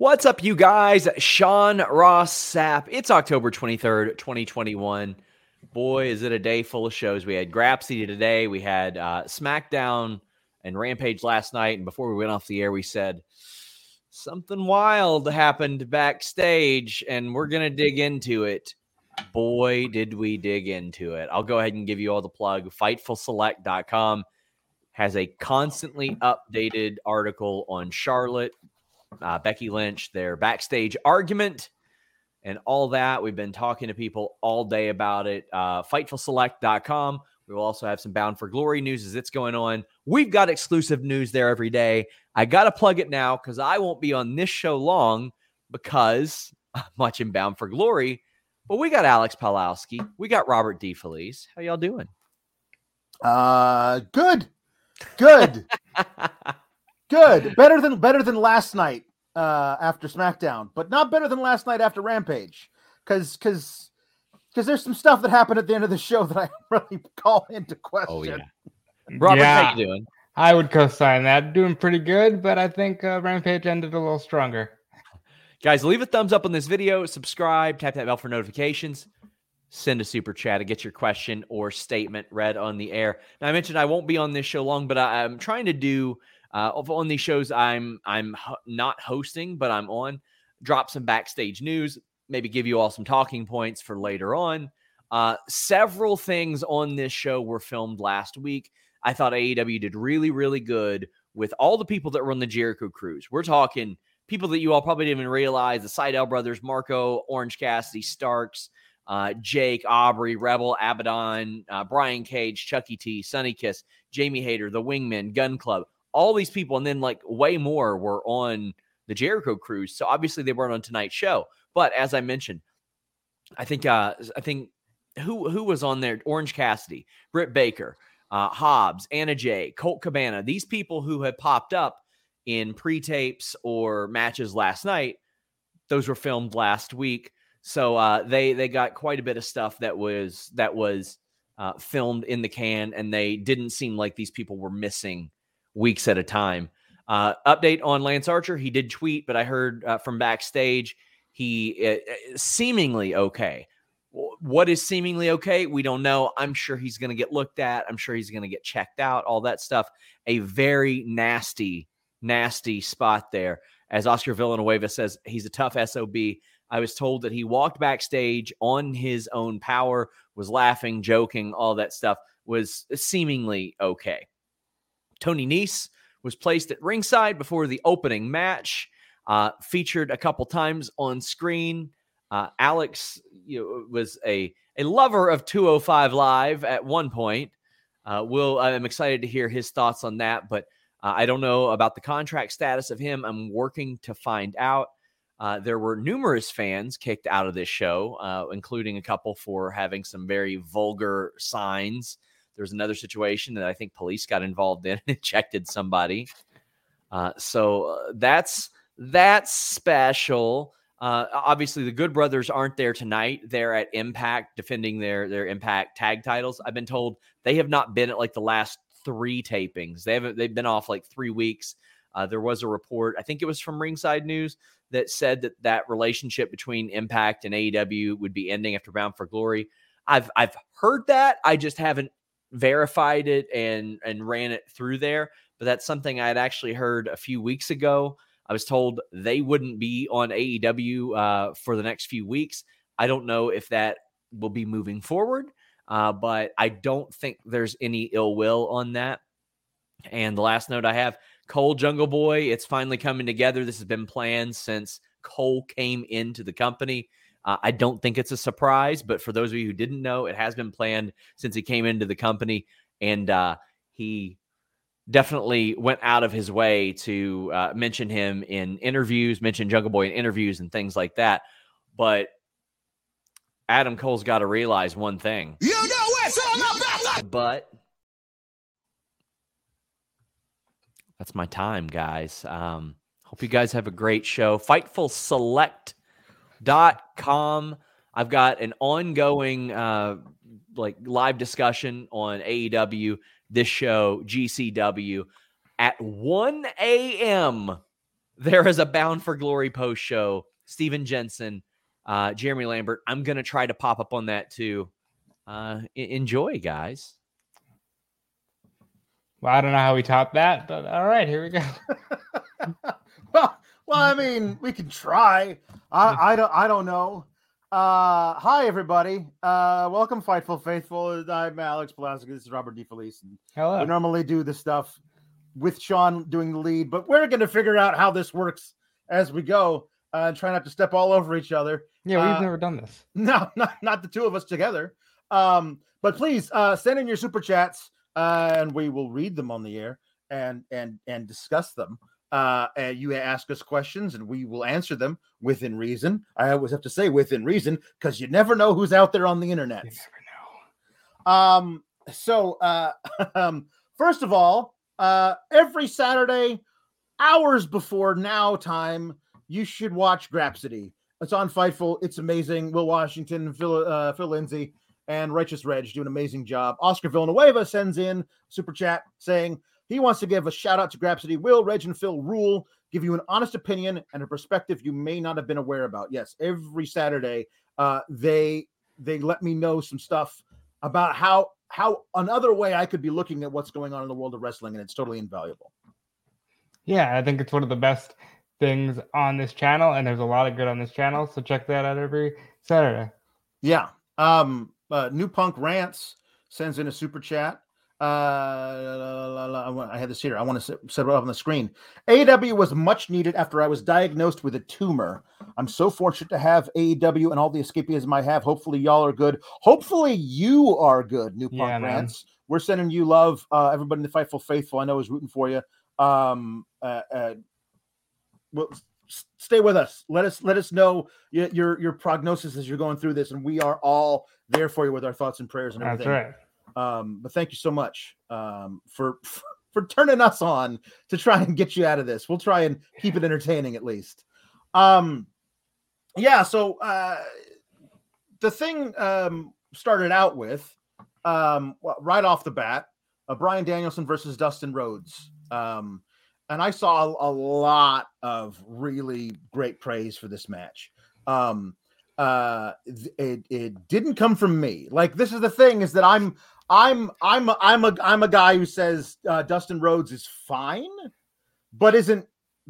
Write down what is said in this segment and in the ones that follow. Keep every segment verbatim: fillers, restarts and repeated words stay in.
What's up, you guys? Sean Ross Sapp. It's October twenty-third, twenty twenty-one. Boy, is it a day full of shows. We had Grapsity today. We had uh, SmackDown and Rampage last night. And before we went off the air, we said something wild happened backstage, and we're going to dig into it. Boy, did we dig into it. I'll go ahead and give you all the plug. Fightful Select dot com has a constantly updated article on Charlotte, Uh, Becky Lynch, their backstage argument, and all that. We've been talking to people all day about it. Uh, Fightful Select dot com. We will also have some Bound for Glory news as it's going on. We've got exclusive news there every day. I got to plug it now because I won't be on this show long because I'm watching Bound for Glory. But we got Alex Palowski. We got Robert DeFelice. How y'all doing? Uh, good. Good. Good. Better than better than last night uh, after SmackDown, but not better than last night after Rampage. Because because because there's some stuff that happened at the end of the show that I really call into question. Oh yeah, Robert, yeah, how you doing? I would co-sign that. Doing pretty good, but I think uh, Rampage ended a little stronger. Guys, leave a thumbs up on this video, subscribe, tap that bell for notifications, send a super chat to get your question or statement read on the air. Now, I mentioned I won't be on this show long, but I, I'm trying to do uh, on these shows I'm I'm ho- not hosting, but I'm on. Drop some backstage news, maybe give you all some talking points for later on. Uh, several things on this show were filmed last week. I thought A E W did really, really good with all the people that were on the Jericho Cruise. We're talking people that you all probably didn't even realize: the Seidel brothers, Marco, Orange Cassidy, Starks, uh, Jake, Aubrey, Rebel, Abaddon, uh, Brian Cage, Chucky T, Sonny Kiss, Jamie Hayter, the Wingmen, Gun Club, all these people. And then like way more were on the Jericho Cruise. So obviously they weren't on tonight's show. But as I mentioned, I think, uh, I think who, who was on there? Orange Cassidy, Britt Baker, uh, Hobbs, Anna Jay, Colt Cabana, these people who had popped up in pre-tapes or matches last night, those were filmed last week. So uh, they they got quite a bit of stuff that was that was uh, filmed in the can, and they didn't seem like these people were missing weeks at a time. Uh, update on Lance Archer. He did tweet, but I heard uh, from backstage he uh, seemingly okay. What is seemingly okay? We don't know. I'm sure he's going to get looked at. I'm sure he's going to get checked out, all that stuff. A very nasty nasty spot there. As Oscar Villanueva says, he's a tough S O B. I was told that he walked backstage on his own power, was laughing, joking, all that stuff, was seemingly okay. Tony Nese was placed at ringside before the opening match, uh, featured a couple times on screen. Uh, Alex you know, was a, a lover of two oh five Live at one point. Uh, Will, I'm excited to hear his thoughts on that, but Uh, I don't know about the contract status of him. I'm working to find out. Uh, there were numerous fans kicked out of this show, uh, including a couple for having some very vulgar signs. There's another situation that I think police got involved in and ejected somebody. Uh, so uh, that's that's special. Uh, obviously, the Good Brothers aren't there tonight. They're at Impact defending their, their Impact tag titles. I've been told they have not been at like the last three tapings. They haven't, they've been off like three weeks. Uh, there was a report, I think it was from Ringside News, that said that that relationship between Impact and A E W would be ending after Bound for Glory. I've, I've heard that. I just haven't verified it and, and ran it through there, but that's something I had actually heard a few weeks ago. I was told they wouldn't be on A E W uh, for the next few weeks. I don't know if that will be moving forward. Uh, but I don't think there's any ill will on that. And the last note I have, Cole Jungle Boy, it's finally coming together. This has been planned since Cole came into the company. Uh, I don't think it's a surprise, but for those of you who didn't know, it has been planned since he came into the company. And uh, he definitely went out of his way to uh, mention him in interviews, mention Jungle Boy in interviews and things like that. But Adam Cole's got to realize one thing. You know it's all about. But that's my time, guys. Um, hope you guys have a great show. Fightful Select dot com. I've got an ongoing uh, like live discussion on A E W, this show, G C W, at one a.m. there is a Bound for Glory post show. Steven Jensen, uh, Jeremy Lambert. I'm going to try to pop up on that too. Uh, enjoy, guys. Well, I don't know how we top that, but all right, here we go. well, well, I mean, we can try. I, I don't, I don't know. Uh, hi, everybody. Uh, welcome, Fightful Faithful. I'm Alex Pulaski. This is Robert DeFelice. And Hello. we normally do this stuff with Sean doing the lead, but we're going to figure out how this works as we go uh, and try not to step all over each other. Yeah, we've uh, never done this. No, not, not the two of us together. Um, but please uh, send in your super chats. Uh, and we will read them on the air and and and discuss them. Uh, and you ask us questions, and we will answer them within reason. I always have to say within reason because you never know who's out there on the internet. You never know. Um. So, uh, um, first of all, uh, every Saturday, hours before now time, you should watch Grapsody. It's on Fightful. It's amazing. Will Washington, Phil, uh, Phil Lindsay, and Righteous Reg do an amazing job. Oscar Villanueva sends in super chat saying he wants to give a shout out to Grapsody. Will, Reg, and Phil rule, give you an honest opinion and a perspective you may not have been aware about. Yes, every Saturday uh, they they let me know some stuff about how how another way I could be looking at what's going on in the world of wrestling, and it's totally invaluable. Yeah, I think it's one of the best things on this channel, and there's a lot of good on this channel, so check that out every Saturday. Yeah. Um, uh, New Punk Rants sends in a super chat. Uh, la, la, la, la, I had this here. I want to set, set it up on the screen. A E W was much needed after I was diagnosed with a tumor. I'm so fortunate to have A E W and all the escapism I have. Hopefully, y'all are good. Hopefully, you are good, New Punk Yeah, Rants. We're sending you love. Uh, everybody in the Fightful Faithful, I know, is rooting for you. Um, uh, uh, well, stay with us. Let us let us know your, your your prognosis as you're going through this, and we are all there for you with our thoughts and prayers and everything. That's right. Um, but thank you so much um, for for turning us on to try and get you out of this. We'll try and keep it entertaining at least. Um, yeah. So uh, the thing um, started out with um, well, right off the bat, uh, Bryan Danielson versus Dustin Rhodes. Um, And I saw a, a lot of really great praise for this match. Um, uh, it, it didn't come from me. Like, this is the thing is that I'm, I'm, I'm, I'm a, I'm a guy who says uh, Dustin Rhodes is fine, but isn't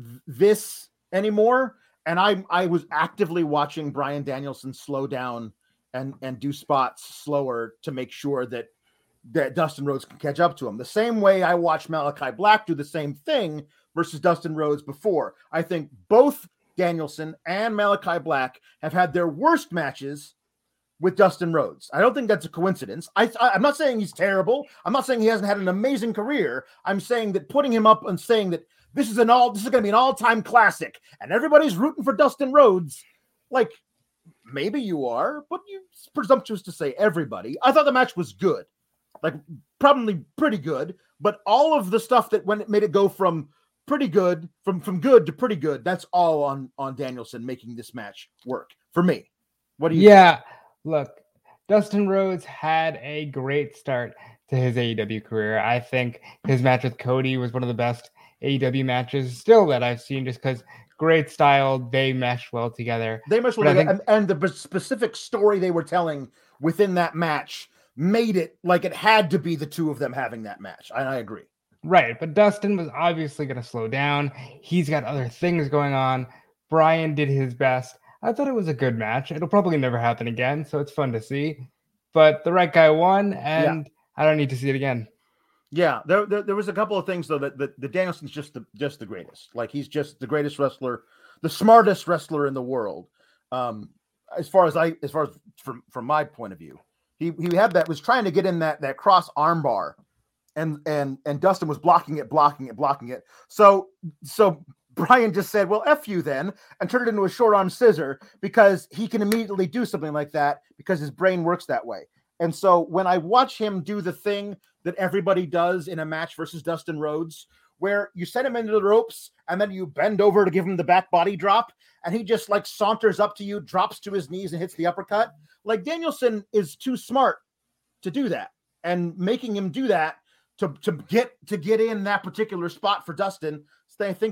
this anymore. And I, I was actively watching Bryan Danielson slow down and, and do spots slower to make sure that that Dustin Rhodes can catch up to him. The same way I watched Malachi Black do the same thing versus Dustin Rhodes before. I think both Danielson and Malachi Black have had their worst matches with Dustin Rhodes. I don't think that's a coincidence. I, I, I'm not saying he's terrible. I'm not saying he hasn't had an amazing career. I'm saying that putting him up and saying that this is an all, this is going to be an all-time classic and everybody's rooting for Dustin Rhodes. Like, maybe you are, but you it's presumptuous to say everybody. I thought the match was good. Like, probably pretty good, but all of the stuff that when it made it go from pretty good, from, from good to pretty good, that's all on, on Danielson making this match work for me. What do you Yeah, think? Look, Dustin Rhodes had a great start to his A E W career. I think his match with Cody was one of the best A E W matches still that I've seen just because great style, they meshed well together. They meshed well together, think- and, and the specific story they were telling within that match made it like it had to be the two of them having that match. I, I agree. Right, but Dustin was obviously going to slow down. He's got other things going on. Bryan did his best. I thought it was a good match. It'll probably never happen again, so it's fun to see. But the right guy won, and yeah. I don't need to see it again. Yeah, there, there, there was a couple of things though that the, the Danielson's just the just the greatest. Like, he's just the greatest wrestler, the smartest wrestler in the world. Um, as far as I, as far as from from my point of view. He he had that was trying to get in that that cross arm bar, and and and Dustin was blocking it, blocking it, blocking it. So so Bryan just said, "Well, F you then," and turned it into a short arm scissor because he can immediately do something like that because his brain works that way. And so when I watch him do the thing that everybody does in a match versus Dustin Rhodes, where you send him into the ropes and then you bend over to give him the back body drop, and he just like saunters up to you, drops to his knees and hits the uppercut. Like, Danielson is too smart to do that, and making him do that to, to get to get in that particular spot for Dustin, I think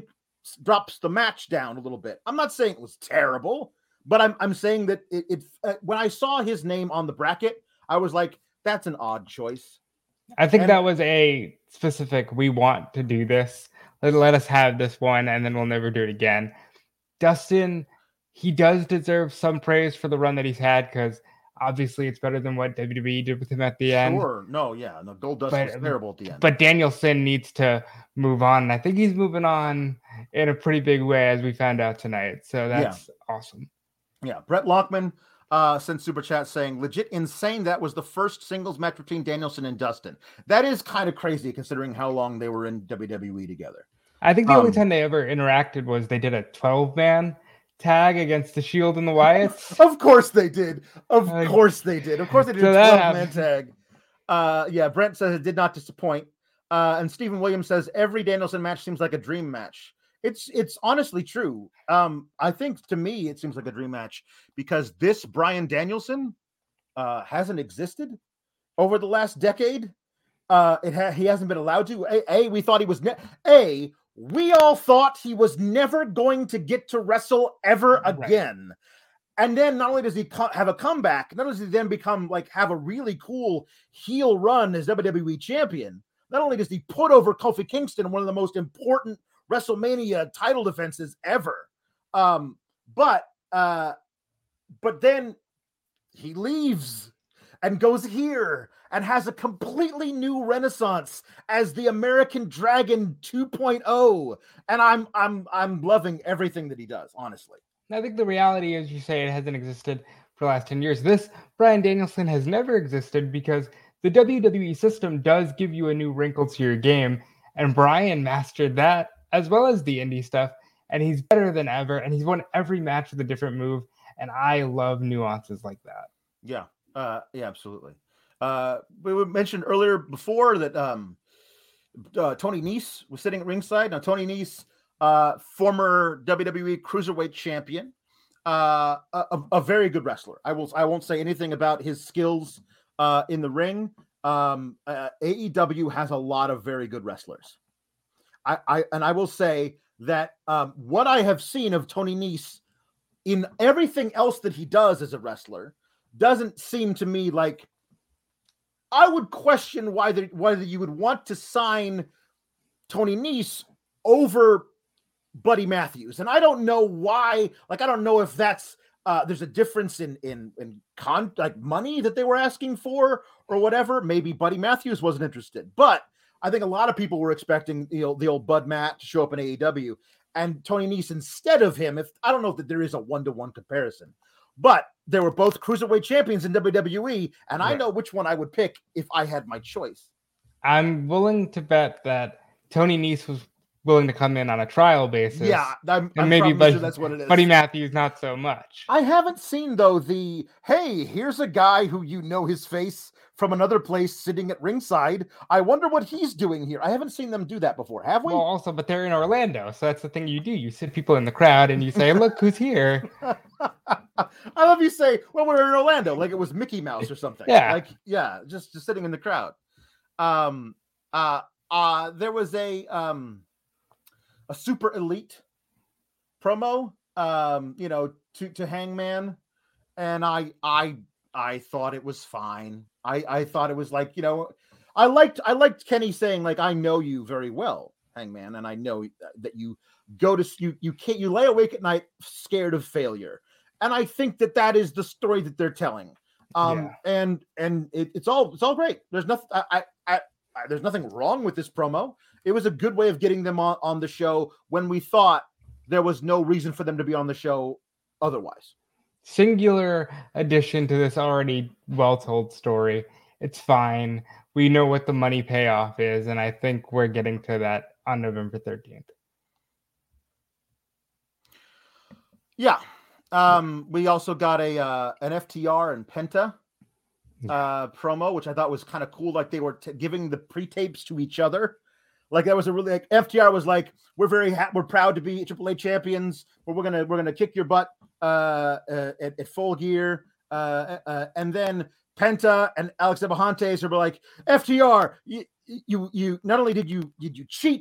drops the match down a little bit. I'm not saying it was terrible, but I'm I'm saying that it, it uh, when I saw his name on the bracket, I was like, that's an odd choice. I think And- that was a specific, we want to do this. Let, let us have this one, and then we'll never do it again. Dustin, he does deserve some praise for the run that he's had, because obviously it's better than what W W E did with him at the end. Sure. No, yeah. No, Goldust But- was terrible at the end. But Danielson needs to move on. And I think he's moving on in a pretty big way, as we found out tonight. So that's awesome. Yeah. Brett Lockman uh, sent super chat saying, legit insane. That was the first singles match between Danielson and Dustin. That is kind of crazy considering how long they were in W W E together. I think the only Um, time they ever interacted was they did a twelve-man tag against the Shield and the Wyatts. Of course they did. Of Uh, course they did. Of course they did so a that twelve-man happened. tag. Uh, yeah, Brent says it did not disappoint. Uh, and Stephen Williams says every Danielson match seems like a dream match. It's it's honestly true. Um, I think to me it seems like a dream match because this Bryan Danielson uh, hasn't existed over the last decade. Uh, it ha- he hasn't been allowed to. A, a we thought he was ne- a we all thought he was never going to get to wrestle ever Right. again. And then not only does he co- have a comeback, not only does he then become like have a really cool heel run as W W E champion, not only does he put over Kofi Kingston, one of the most important WrestleMania title defenses ever, um, but uh, but then he leaves and goes here and has a completely new renaissance as the American Dragon two point oh, and I'm I'm I'm loving everything that he does, honestly. I think the reality is, you say it hasn't existed for the last ten years. This Bryan Danielson has never existed because the W W E system does give you a new wrinkle to your game. And Bryan mastered that as well as the indie stuff. And he's better than ever. And he's won every match with a different move. And I love nuances like that. Yeah, uh, yeah, absolutely. Uh, we mentioned earlier before that um, uh, Tony Nese was sitting at ringside. Now, Tony Nese, uh, former W W E Cruiserweight champion, uh, a, a very good wrestler. I will. I won't say anything about his skills uh, in the ring. Um, uh, A E W has a lot of very good wrestlers. I, I and I will say that um, what I have seen of Tony Nese in everything else that he does as a wrestler doesn't seem to me like I would question why the, whether you would want to sign Tony Nese over Buddy Matthews. And I don't know why, like, I don't know if that's, uh, there's a difference in, in, in con like money that they were asking for or whatever. Maybe Buddy Matthews wasn't interested, but I think a lot of people were expecting, you know, the old Bud Matt to show up in A E W and Tony Nese instead of him. If I don't know if there is a one-to-one comparison, but they were both cruiserweight champions in W W E, and I Right. know which one I would pick if I had my choice. I'm willing to bet that Tony Nese was willing to come in on a trial basis. Yeah, I'm, And I'm maybe probably Buddy, sure that's what it is. Buddy Matthews, not so much. I haven't seen, though, the, hey, here's a guy who you know his face from another place sitting at ringside. I wonder what he's doing here. I haven't seen them do that before, have we? Well, also, but they're in Orlando, so that's the thing you do. You sit people in the crowd and you say, look who's here. I love you say, well, we're in Orlando, like it was Mickey Mouse or something. Yeah. Like, yeah, just, just sitting in the crowd. Um, uh, uh, there was a, um, a super elite promo, um, you know, to, to Hangman. And I, I, I thought it was fine. I, I thought it was like, you know, I liked, I liked Kenny saying like, I know you very well, Hangman. And I know that you go to, you, you can't, you lay awake at night scared of failure. And I think that that is the story that they're telling. Um, Yeah. and, and it, it's all, it's all great. There's nothing, I, I, I, I, there's nothing wrong with this promo. It was a good way of getting them on, on the show when we thought there was no reason for them to be on the show otherwise. Singular addition to this already well-told story. It's fine. We know what the money payoff is, and I think we're getting to that on November thirteenth. Yeah. Um, we also got a uh, an F T R and Penta uh, promo, which I thought was kind of cool. Like they were t- giving the pre-tapes to each other. Like that was a really like F T R was like, we're very ha- we're proud to be Triple A champions, but we're gonna we're gonna kick your butt uh, uh, at, at Full Gear. Uh, uh, and then Penta and Alex Abrahantes are like, F T R, you, you you not only did you did you cheat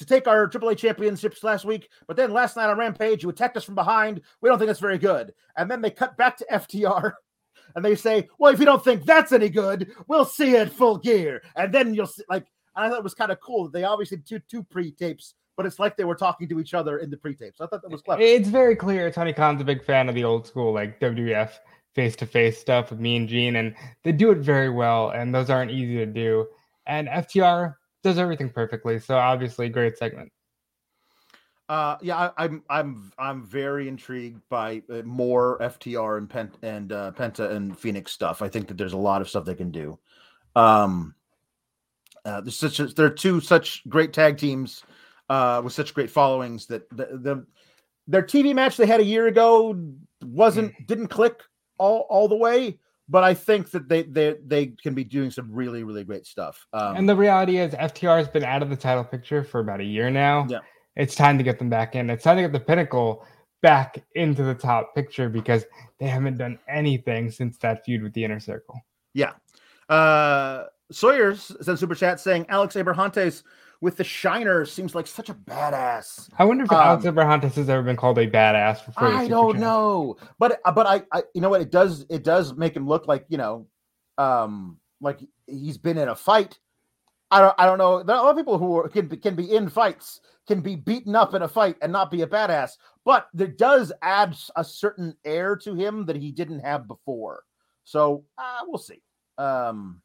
to take our Triple A championships last week, but then last night on Rampage, you attacked us from behind. We don't think that's very good. And then they cut back to F T R and they say, well, if you don't think that's any good, we'll see it Full Gear. And then you'll see, like, and I thought it was kind of cool. They obviously did two, two pre-tapes, but it's like they were talking to each other in the pre-tapes. I thought that was clever. It's very clear Tony Khan's a big fan of the old school, like W W F face-to-face stuff with Mean Gene, and they do it very well, and those aren't easy to do. And F T R does everything perfectly, so obviously great segment. Uh, yeah, I, I'm I'm I'm very intrigued by uh, more F T R and Pent and uh, Penta and Phoenix stuff. I think that there's a lot of stuff they can do. Um, uh, there's such a, they're two such great tag teams uh, with such great followings that the, the their T V match they had a year ago wasn't didn't click all all the way. But I think that they they they can be doing some really, really great stuff. Um, and the reality is F T R has been out of the title picture for about a year now. Yeah. It's time to get them back in. It's time to get the Pinnacle back into the top picture because they haven't done anything since that feud with the Inner Circle. Yeah. Uh, Sawyer's sent super chat saying Alex Abrahantes with the Shiner seems like such a badass. I wonder if um, Alex Abrahantes has ever been called a badass before. I don't know, but but I, I you know what it does it does make him look like, you know, um like he's been in a fight. I don't I don't know. There are a lot of people who are, can can be in fights, can be beaten up in a fight and not be a badass, but there does add a certain air to him that he didn't have before. So uh, we'll see. Um,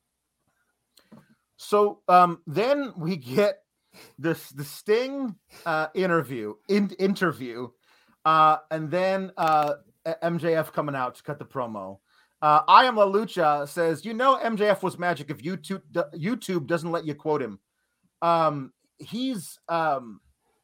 so um, then we get this the Sting uh, interview in, interview, uh, and then uh, M J F coming out to cut the promo. Uh, I am La Lucha says, you know, M J F was magic if YouTube YouTube doesn't let you quote him. Um, he's um,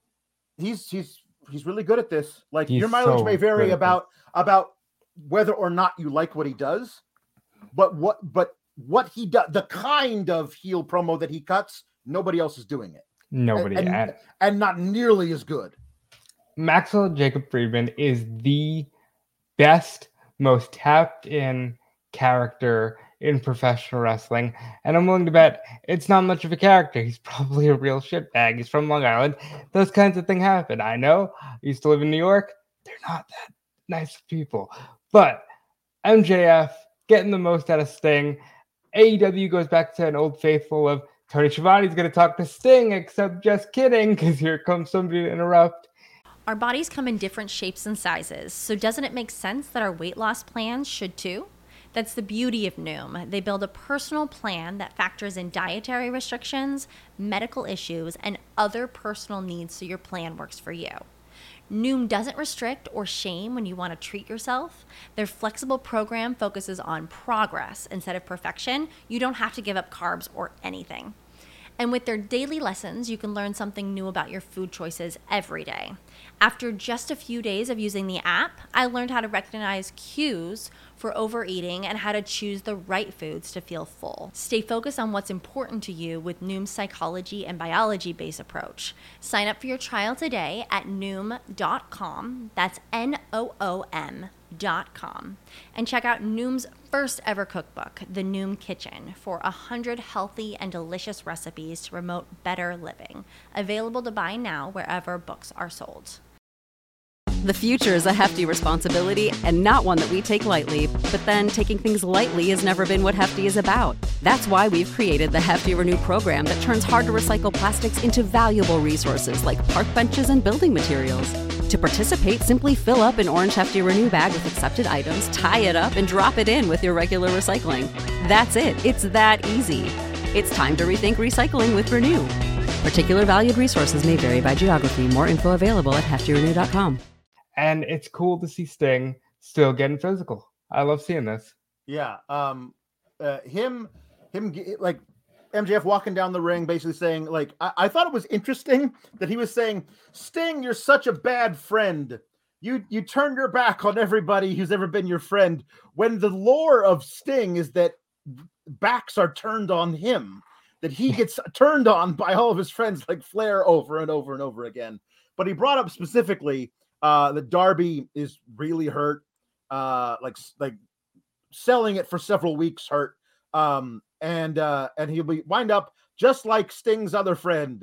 he's he's he's really good at this. Like he's your mileage so may vary about about whether or not you like what he does, but what but what he does, the kind of heel promo that he cuts, nobody else is doing it. Nobody, and, and, and not nearly as good. Maxwell Jacob Friedman is the best, most tapped in character in professional wrestling, and I'm willing to bet it's not much of a character. He's probably a real shitbag. He's from Long Island. Those kinds of things happen. I know. I used to live in New York. They're not that nice people. But M J F getting the most out of Sting. A E W goes back to an old faithful of Tony Schiavone's going to talk to Sting, except just kidding, because here comes somebody to interrupt. Our bodies come in different shapes and sizes, so doesn't it make sense that our weight loss plans should too? That's the beauty of Noom. They build a personal plan that factors in dietary restrictions, medical issues, and other personal needs so your plan works for you. Noom doesn't restrict or shame when you want to treat yourself. Their flexible program focuses on progress instead of perfection. You don't have to give up carbs or anything. And with their daily lessons, you can learn something new about your food choices every day. After just a few days of using the app, I learned how to recognize cues for overeating and how to choose the right foods to feel full. Stay focused on what's important to you with Noom's psychology and biology-based approach. Sign up for your trial today at noom dot com. That's N O O M dot com. And check out Noom's first ever cookbook, The Noom Kitchen, for one hundred healthy and delicious recipes to promote better living. Available to buy now wherever books are sold. The future is a hefty responsibility and not one that we take lightly. But then taking things lightly has never been what Hefty is about. That's why we've created the Hefty Renew program that turns hard-to-recycle plastics into valuable resources like park benches and building materials. To participate, simply fill up an orange Hefty Renew bag with accepted items, tie it up, and drop it in with your regular recycling. That's it. It's that easy. It's time to rethink recycling with Renew. Particular valued resources may vary by geography. More info available at hefty renew dot com. And it's cool to see Sting still getting physical. I love seeing this. Yeah. Um, uh, him, him, like M J F walking down the ring, basically saying, like, I, I thought it was interesting that he was saying, Sting, you're such a bad friend. You, you turned your back on everybody who's ever been your friend, when the lore of Sting is that backs are turned on him, that he gets turned on by all of his friends like Flair over and over and over again. But he brought up specifically Uh, that Darby is really hurt, uh, like like selling it for several weeks hurt, um, and uh, and he'll be wind up just like Sting's other friend,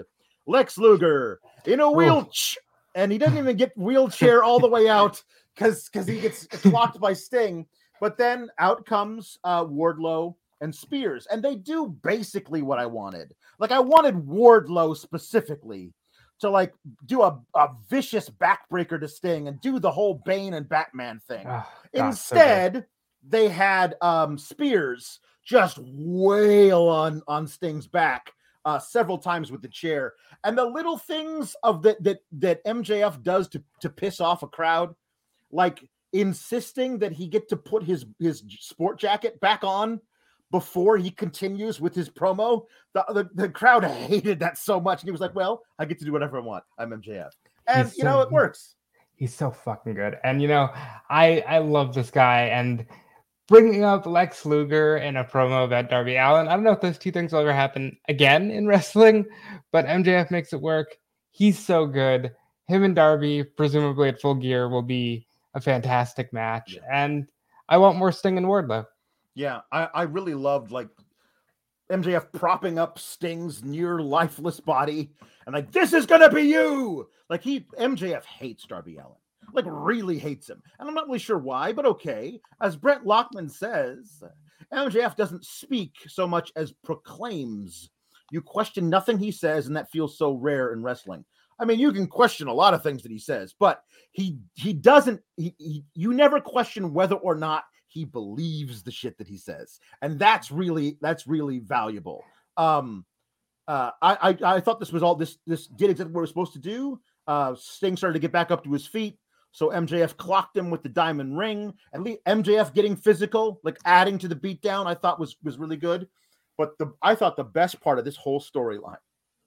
Lex Luger in a wheelchair, and he doesn't even get wheelchair all the way out because because he gets clocked by Sting. But then out comes uh, Wardlow and Spears, and they do basically what I wanted. Like I wanted Wardlow specifically to like do a, a vicious backbreaker to Sting and do the whole Bane and Batman thing. Oh, God, Instead, so they had um, Spears just wail on, on Sting's back uh, several times with the chair. And the little things of the, that that M J F does to, to piss off a crowd, like insisting that he get to put his, his sport jacket back on before he continues with his promo, the, the, the crowd hated that so much. And he was like, well, I get to do whatever I want. I'm M J F. And, he's you so, know, it works. He's so fucking good. And, you know, I, I love this guy. And bringing up Lex Luger in a promo about Darby Allin, I don't know if those two things will ever happen again in wrestling, but M J F makes it work. He's so good. Him and Darby, presumably at Full Gear, will be a fantastic match. Yeah. And I want more Sting and Wardlow. Yeah, I, I really loved like M J F propping up Sting's near lifeless body and like, this is gonna be you. Like he M J F hates Darby Allin, like really hates him, and I'm not really sure why, but okay. As Brent Lockman says, M J F doesn't speak so much as proclaims. You question nothing he says, and that feels so rare in wrestling. I mean, you can question a lot of things that he says, but he he doesn't. He, he you never question whether or not he believes the shit that he says. And that's really, that's really valuable. Um, uh, I, I, I thought this was all, this, this did exactly what it was supposed to do. Uh, Sting started to get back up to his feet. So M J F clocked him with the diamond ring. At least M J F getting physical, like adding to the beatdown, I thought was, was really good. But the, I thought the best part of this whole storyline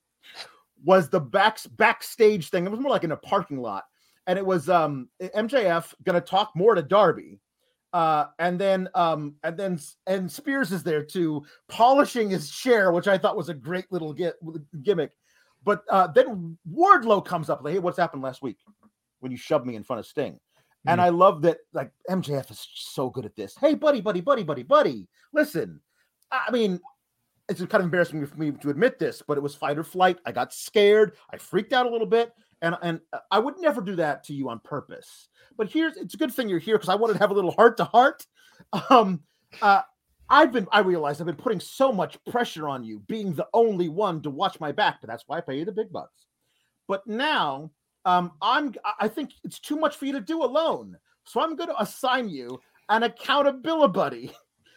was the back, backstage thing. It was more like in a parking lot. And it was um, M J F going to talk more to Darby. Uh, and then, um, and then, and Spears is there too, polishing his chair, which I thought was a great little get, gimmick. But uh, then Wardlow comes up like, "Hey, what's happened last week when you shoved me in front of Sting?" Mm-hmm. And I love that. Like M J F is so good at this. Hey, buddy, buddy, buddy, buddy, buddy. Listen, I mean, it's kind of embarrassing for me to admit this, but it was fight or flight. I got scared. I freaked out a little bit. And, and I would never do that to you on purpose. But here's, it's a good thing you're here because I wanted to have a little heart to heart. Um, uh, I've been, I realized I've been putting so much pressure on you being the only one to watch my back, but that's why I pay you the big bucks. But now um, I'm, I think it's too much for you to do alone. So I'm going to assign you an accountability buddy.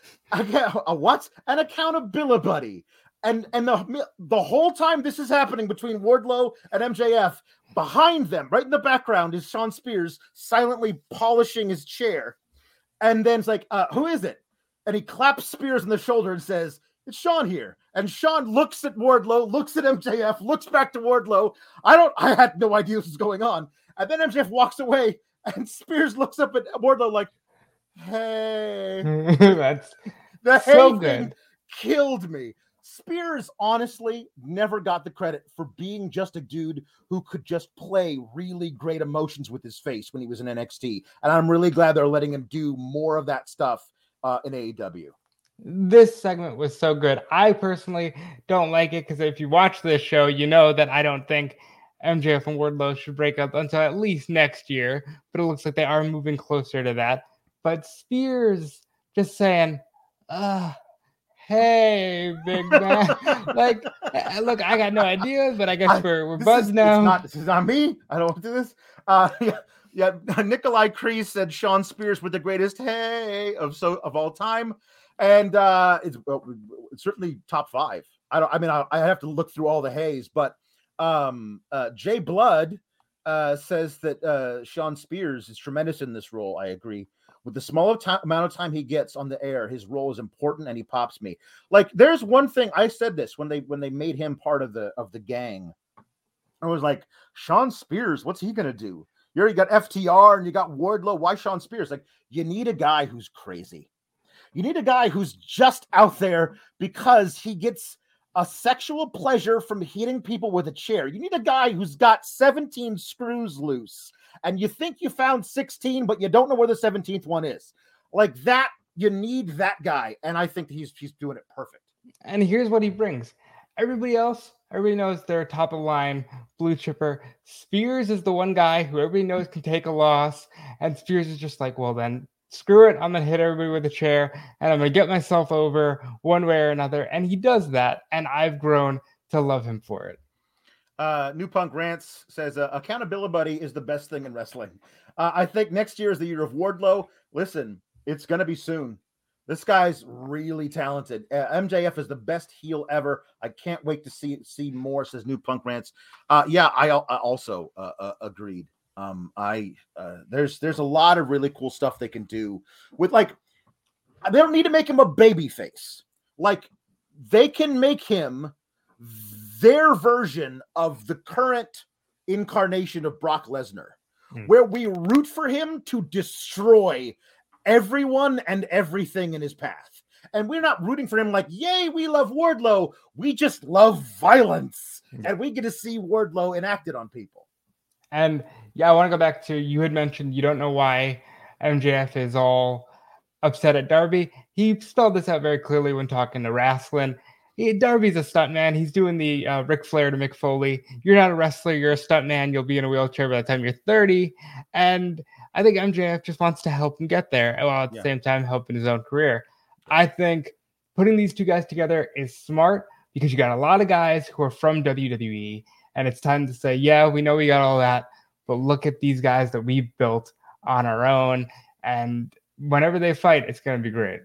A, a what? An accountability buddy. And and the the whole time this is happening between Wardlow and M J F, behind them, right in the background, is Shawn Spears silently polishing his chair. And then it's like, uh, who is it? And he claps Spears on the shoulder and says, "It's Shawn here." And Shawn looks at Wardlow, looks at M J F, looks back to Wardlow. I don't, I had no idea what was going on. And then M J F walks away, and Spears looks up at Wardlow like, "Hey." That's the so hey good. Thing killed me. Spears honestly never got the credit for being just a dude who could just play really great emotions with his face when he was in N X T. And I'm really glad they're letting him do more of that stuff uh, in A E W. This segment was so good. I personally don't like it because if you watch this show, you know that I don't think M J F and Wardlow should break up until at least next year. But it looks like they are moving closer to that. But Spears just saying, uh, "Hey, big man." Like, look, I got no idea, but I guess I, we're, we're buds is, now. Not, this is not me. I don't want to do this. Uh, yeah, yeah. Nikolai Kreese said Shawn Spears with the greatest hey of so of all time, and uh, it's, well, it's certainly top five. I don't. I mean, I, I have to look through all the hays, but um, uh, Jay Blood uh, says that uh, Shawn Spears is tremendous in this role. I agree. With the small t- amount of time he gets on the air, his role is important, and he pops me. Like, there's one thing I said this when they when they made him part of the of the gang. I was like, Shawn Spears, what's he gonna do? You already got F T R and you got Wardlow. Why Shawn Spears? Like, you need a guy who's crazy. You need a guy who's just out there because he gets a sexual pleasure from hitting people with a chair. You need a guy who's got seventeen screws loose. And you think you found sixteen, but you don't know where the seventeenth one is. Like that, you need that guy. And I think he's he's doing it perfect. And here's what he brings. Everybody else Everybody knows they're top of the line blue chipper. Spears is the one guy who everybody knows can take a loss. And Spears is just like, well, then screw it. I'm going to hit everybody with a chair and I'm going to get myself over one way or another. And he does that. And I've grown to love him for it. Uh, New Punk Rants says, uh, accountability buddy is the best thing in wrestling. Uh, I think next year is the year of Wardlow. Listen, it's going to be soon. This guy's really talented. Uh, M J F is the best heel ever. I can't wait to see see more, says New Punk Rants. Uh, yeah, I, I also uh, uh, agreed. Um, I uh, there's there's a lot of really cool stuff they can do with, like, they don't need to make him a baby face. Like, they can make him their version of the current incarnation of Brock Lesnar, hmm. where we root for him to destroy everyone and everything in his path. And we're not rooting for him like, yay, we love Wardlow. We just love violence. Hmm. And we get to see Wardlow enacted on people. And yeah, I want to go back to, you had mentioned you don't know why M J F is all upset at Darby. He spelled this out very clearly when talking to Wrastlin'. He, Darby's a stuntman. He's doing the uh, Ric Flair to Mick Foley. You're not a wrestler. You're a stuntman. You'll be in a wheelchair by the time you're thirty. And I think M J F just wants to help him get there, while at the yeah. same time helping his own career. I think putting these two guys together is smart because you got a lot of guys who are from W W E, and it's time to say, yeah, we know we got all that, but look at these guys that we built on our own. And whenever they fight, it's going to be great.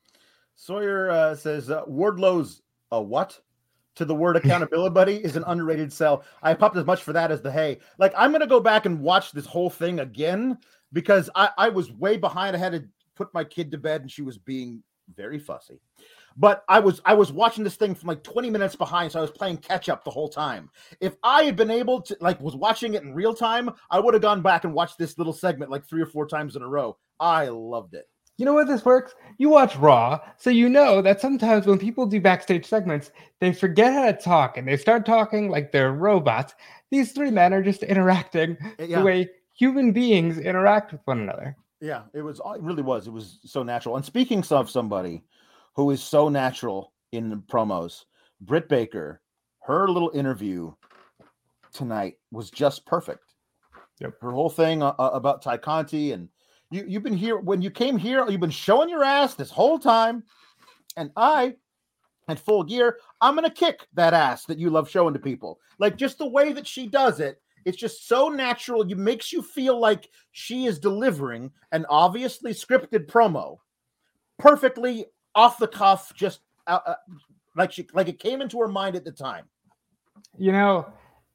Sawyer uh, says uh, Wardlow's a what? To the word accountability buddy is an underrated sell. I popped as much for that as the hay. Like, I'm going to go back and watch this whole thing again because I, I was way behind. I had to put my kid to bed and she was being very fussy. But I was I was watching this thing from like twenty minutes behind, so I was playing catch up the whole time. If I had been able to, like, was watching it in real time, I would have gone back and watched this little segment like three or four times in a row. I loved it. You know what this works? You watch Raw, so you know that sometimes when people do backstage segments, they forget how to talk and they start talking like they're robots. These three men are just interacting yeah. the way human beings interact with one another. Yeah, it was. It really was. It was so natural. And speaking of somebody who is so natural in the promos, Britt Baker, her little interview tonight was just perfect. Yep. Her whole thing uh, about Ty Conti, and you, you've been here when you came here, you've been showing your ass this whole time. And I, at Full Gear, I'm going to kick that ass that you love showing to people. Like, just the way that she does it, it's just so natural. It makes you feel like she is delivering an obviously scripted promo perfectly off the cuff, just uh, uh, like she, like it came into her mind at the time. You know,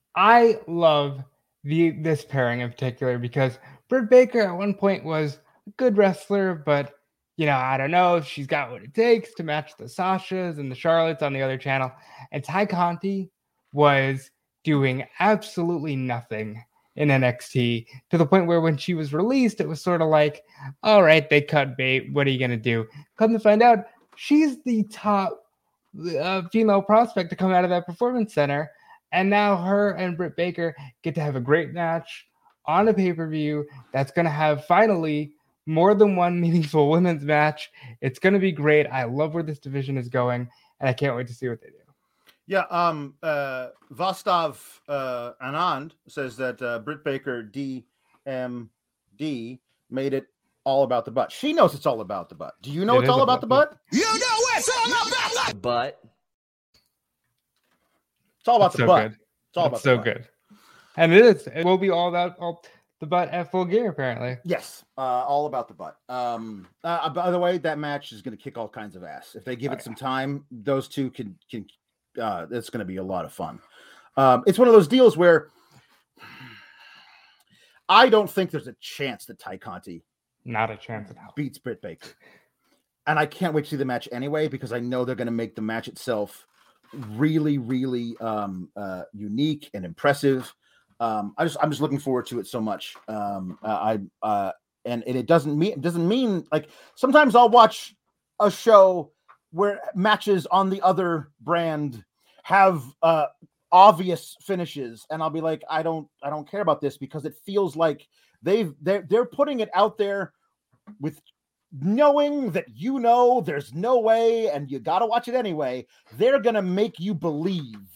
I love the this pairing in particular because Britt Baker at one point was a good wrestler, but you know, I don't know if she's got what it takes to match the Sashas and the Charlottes on the other channel. And Ty Conti was doing absolutely nothing in N X T to the point where when she was released, it was sort of like, all right, they cut bait. What are you going to do? Come to find out, she's the top uh, female prospect to come out of that performance center. And now her and Britt Baker get to have a great match on a pay-per-view that's going to have finally more than one meaningful women's match. It's going to be great. I love where this division is going, and I can't wait to see what they do. Yeah, um, uh, Vastav uh, Anand says that uh, Britt Baker D M D made it all about the butt. She knows it's all about the butt. Do you know it it's all about the butt? You know it's all about the butt. It's all about That's the so butt. Good. It's all That's about so the butt. good. And it is. It will be all about all the butt at Full Gear, apparently. Yes, uh, all about the butt. Um, uh, by the way, that match is going to kick all kinds of ass. If they give oh, it yeah. some time, those two can can. Uh, it's going to be a lot of fun. Um, it's one of those deals where I don't think there's a chance that Ty Conti not a chance at all beats Britt Baker, and I can't wait to see the match anyway because I know they're going to make the match itself really, really um, uh, unique and impressive. Um, I just I'm just looking forward to it so much. Um, uh, I uh, and, and it doesn't mean it doesn't mean like sometimes I'll watch a show where matches on the other brand have uh, obvious finishes, and I'll be like, I don't, I don't care about this because it feels like they've they're they're putting it out there with knowing that you know there's no way, and you got to watch it anyway. They're gonna make you believe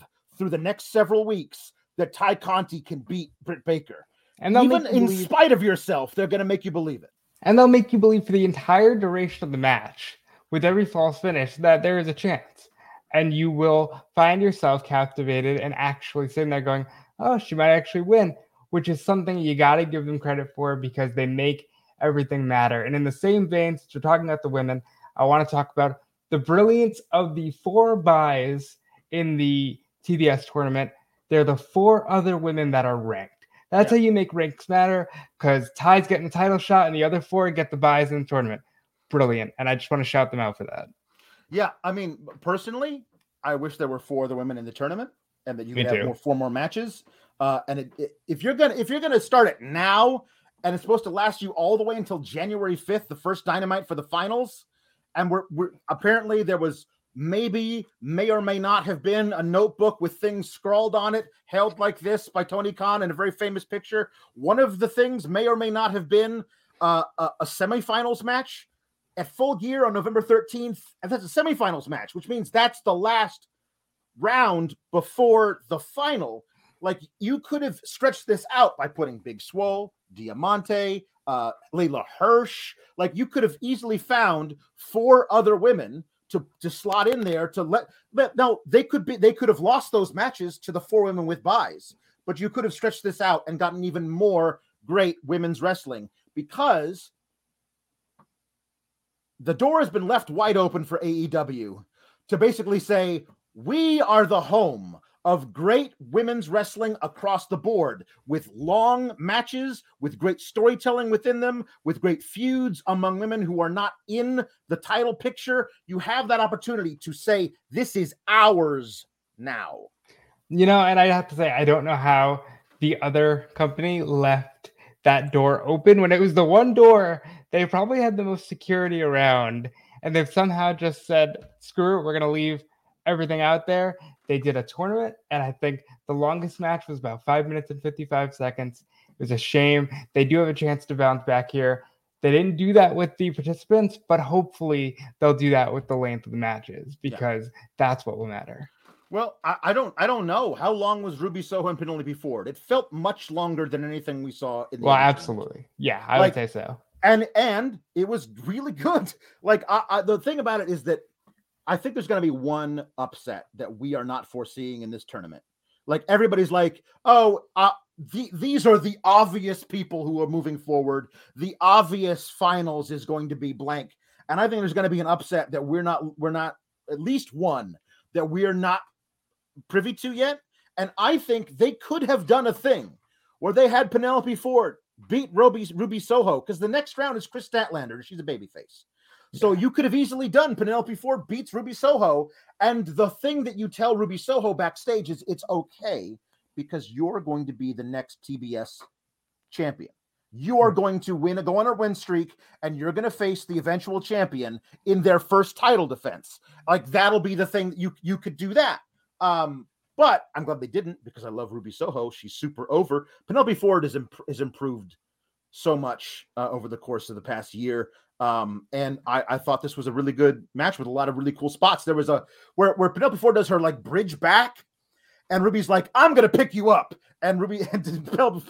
through the next several weeks that Ty Conti can beat Britt Baker. And they'll even make you in believe, spite of yourself, they're going to make you believe it. and they'll make you believe for the entire duration of the match, with every false finish, that there is a chance. And you will find yourself captivated and actually sitting there going, oh, she might actually win, which is something you got to give them credit for because they make everything matter. And in the same vein, since we're talking about the women, I want to talk about the brilliance of the four buys in the T B S tournament. They're the four other women that are ranked. That's Yeah. how you make ranks matter, because Ty's getting the title shot and the other four get the buys in the tournament. Brilliant. And I just want to shout them out for that. Yeah, I mean, personally, I wish there were four other women in the tournament and that you Me could have too. more, four more matches. Uh, and it, it, if you're gonna if you're gonna start it now and it's supposed to last you all the way until January fifth, the first Dynamite for the finals, and we're, we're apparently there was maybe may or may not have been a notebook with things scrawled on it, held like this by Tony Khan in a very famous picture. One of the things may or may not have been uh, a, a semifinals match at Full Gear on November thirteenth, and that's a semifinals match, which means that's the last round before the final. Like, you could have stretched this out by putting Big Swole, Diamante, uh, Layla Hirsch. Like, you could have easily found four other women to, to slot in there to let, let. Now, they could be, they could have lost those matches to the four women with buys, but you could have stretched this out and gotten even more great women's wrestling, because the door has been left wide open for A E W to basically say, we are the home of great women's wrestling across the board, with long matches, with great storytelling within them, with great feuds among women who are not in the title picture. You have that opportunity to say, this is ours now. You know, and I have to say, I don't know how the other company left that door open when it was the one door they probably had the most security around, and they've somehow just said, screw it, we're going to leave everything out there. They did a tournament, and I think the longest match was about five minutes and fifty-five seconds. It was a shame. They do have a chance to bounce back here. They didn't do that with the participants, but hopefully they'll do that with the length of the matches, because yeah. that's what will matter. Well, I, I don't I don't know. How long was Ruby Soho and Penelope Ford? It felt much longer than anything we saw in the Well, absolutely. Yeah, I like, would say so. And and it was really good. Like, I, I, the thing about it is that I think there's going to be one upset that we are not foreseeing in this tournament. Like, everybody's like, oh, uh, the, these are the obvious people who are moving forward. The obvious finals is going to be blank. And I think there's going to be an upset that we're not, we're not, at least one that we're not privy to yet. And I think they could have done a thing where they had Penelope Ford beat Ruby, Ruby Soho, because the next round is Chris Statlander, and she's a babyface. So you could have easily done Penelope Ford beats Ruby Soho, and the thing that you tell Ruby Soho backstage is it's okay because you're going to be the next T B S champion. You are going to win, go on a win streak, and you're going to face the eventual champion in their first title defense. Like, that'll be the thing that you you could do that. Um, but I'm glad they didn't, because I love Ruby Soho. She's super over. Penelope Ford has imp- has improved so much uh, over the course of the past year. Um, and I, I thought this was a really good match with a lot of really cool spots. There was a where, where Penelope Ford does her like bridge back, and Ruby's like, I'm going to pick you up. And Ruby and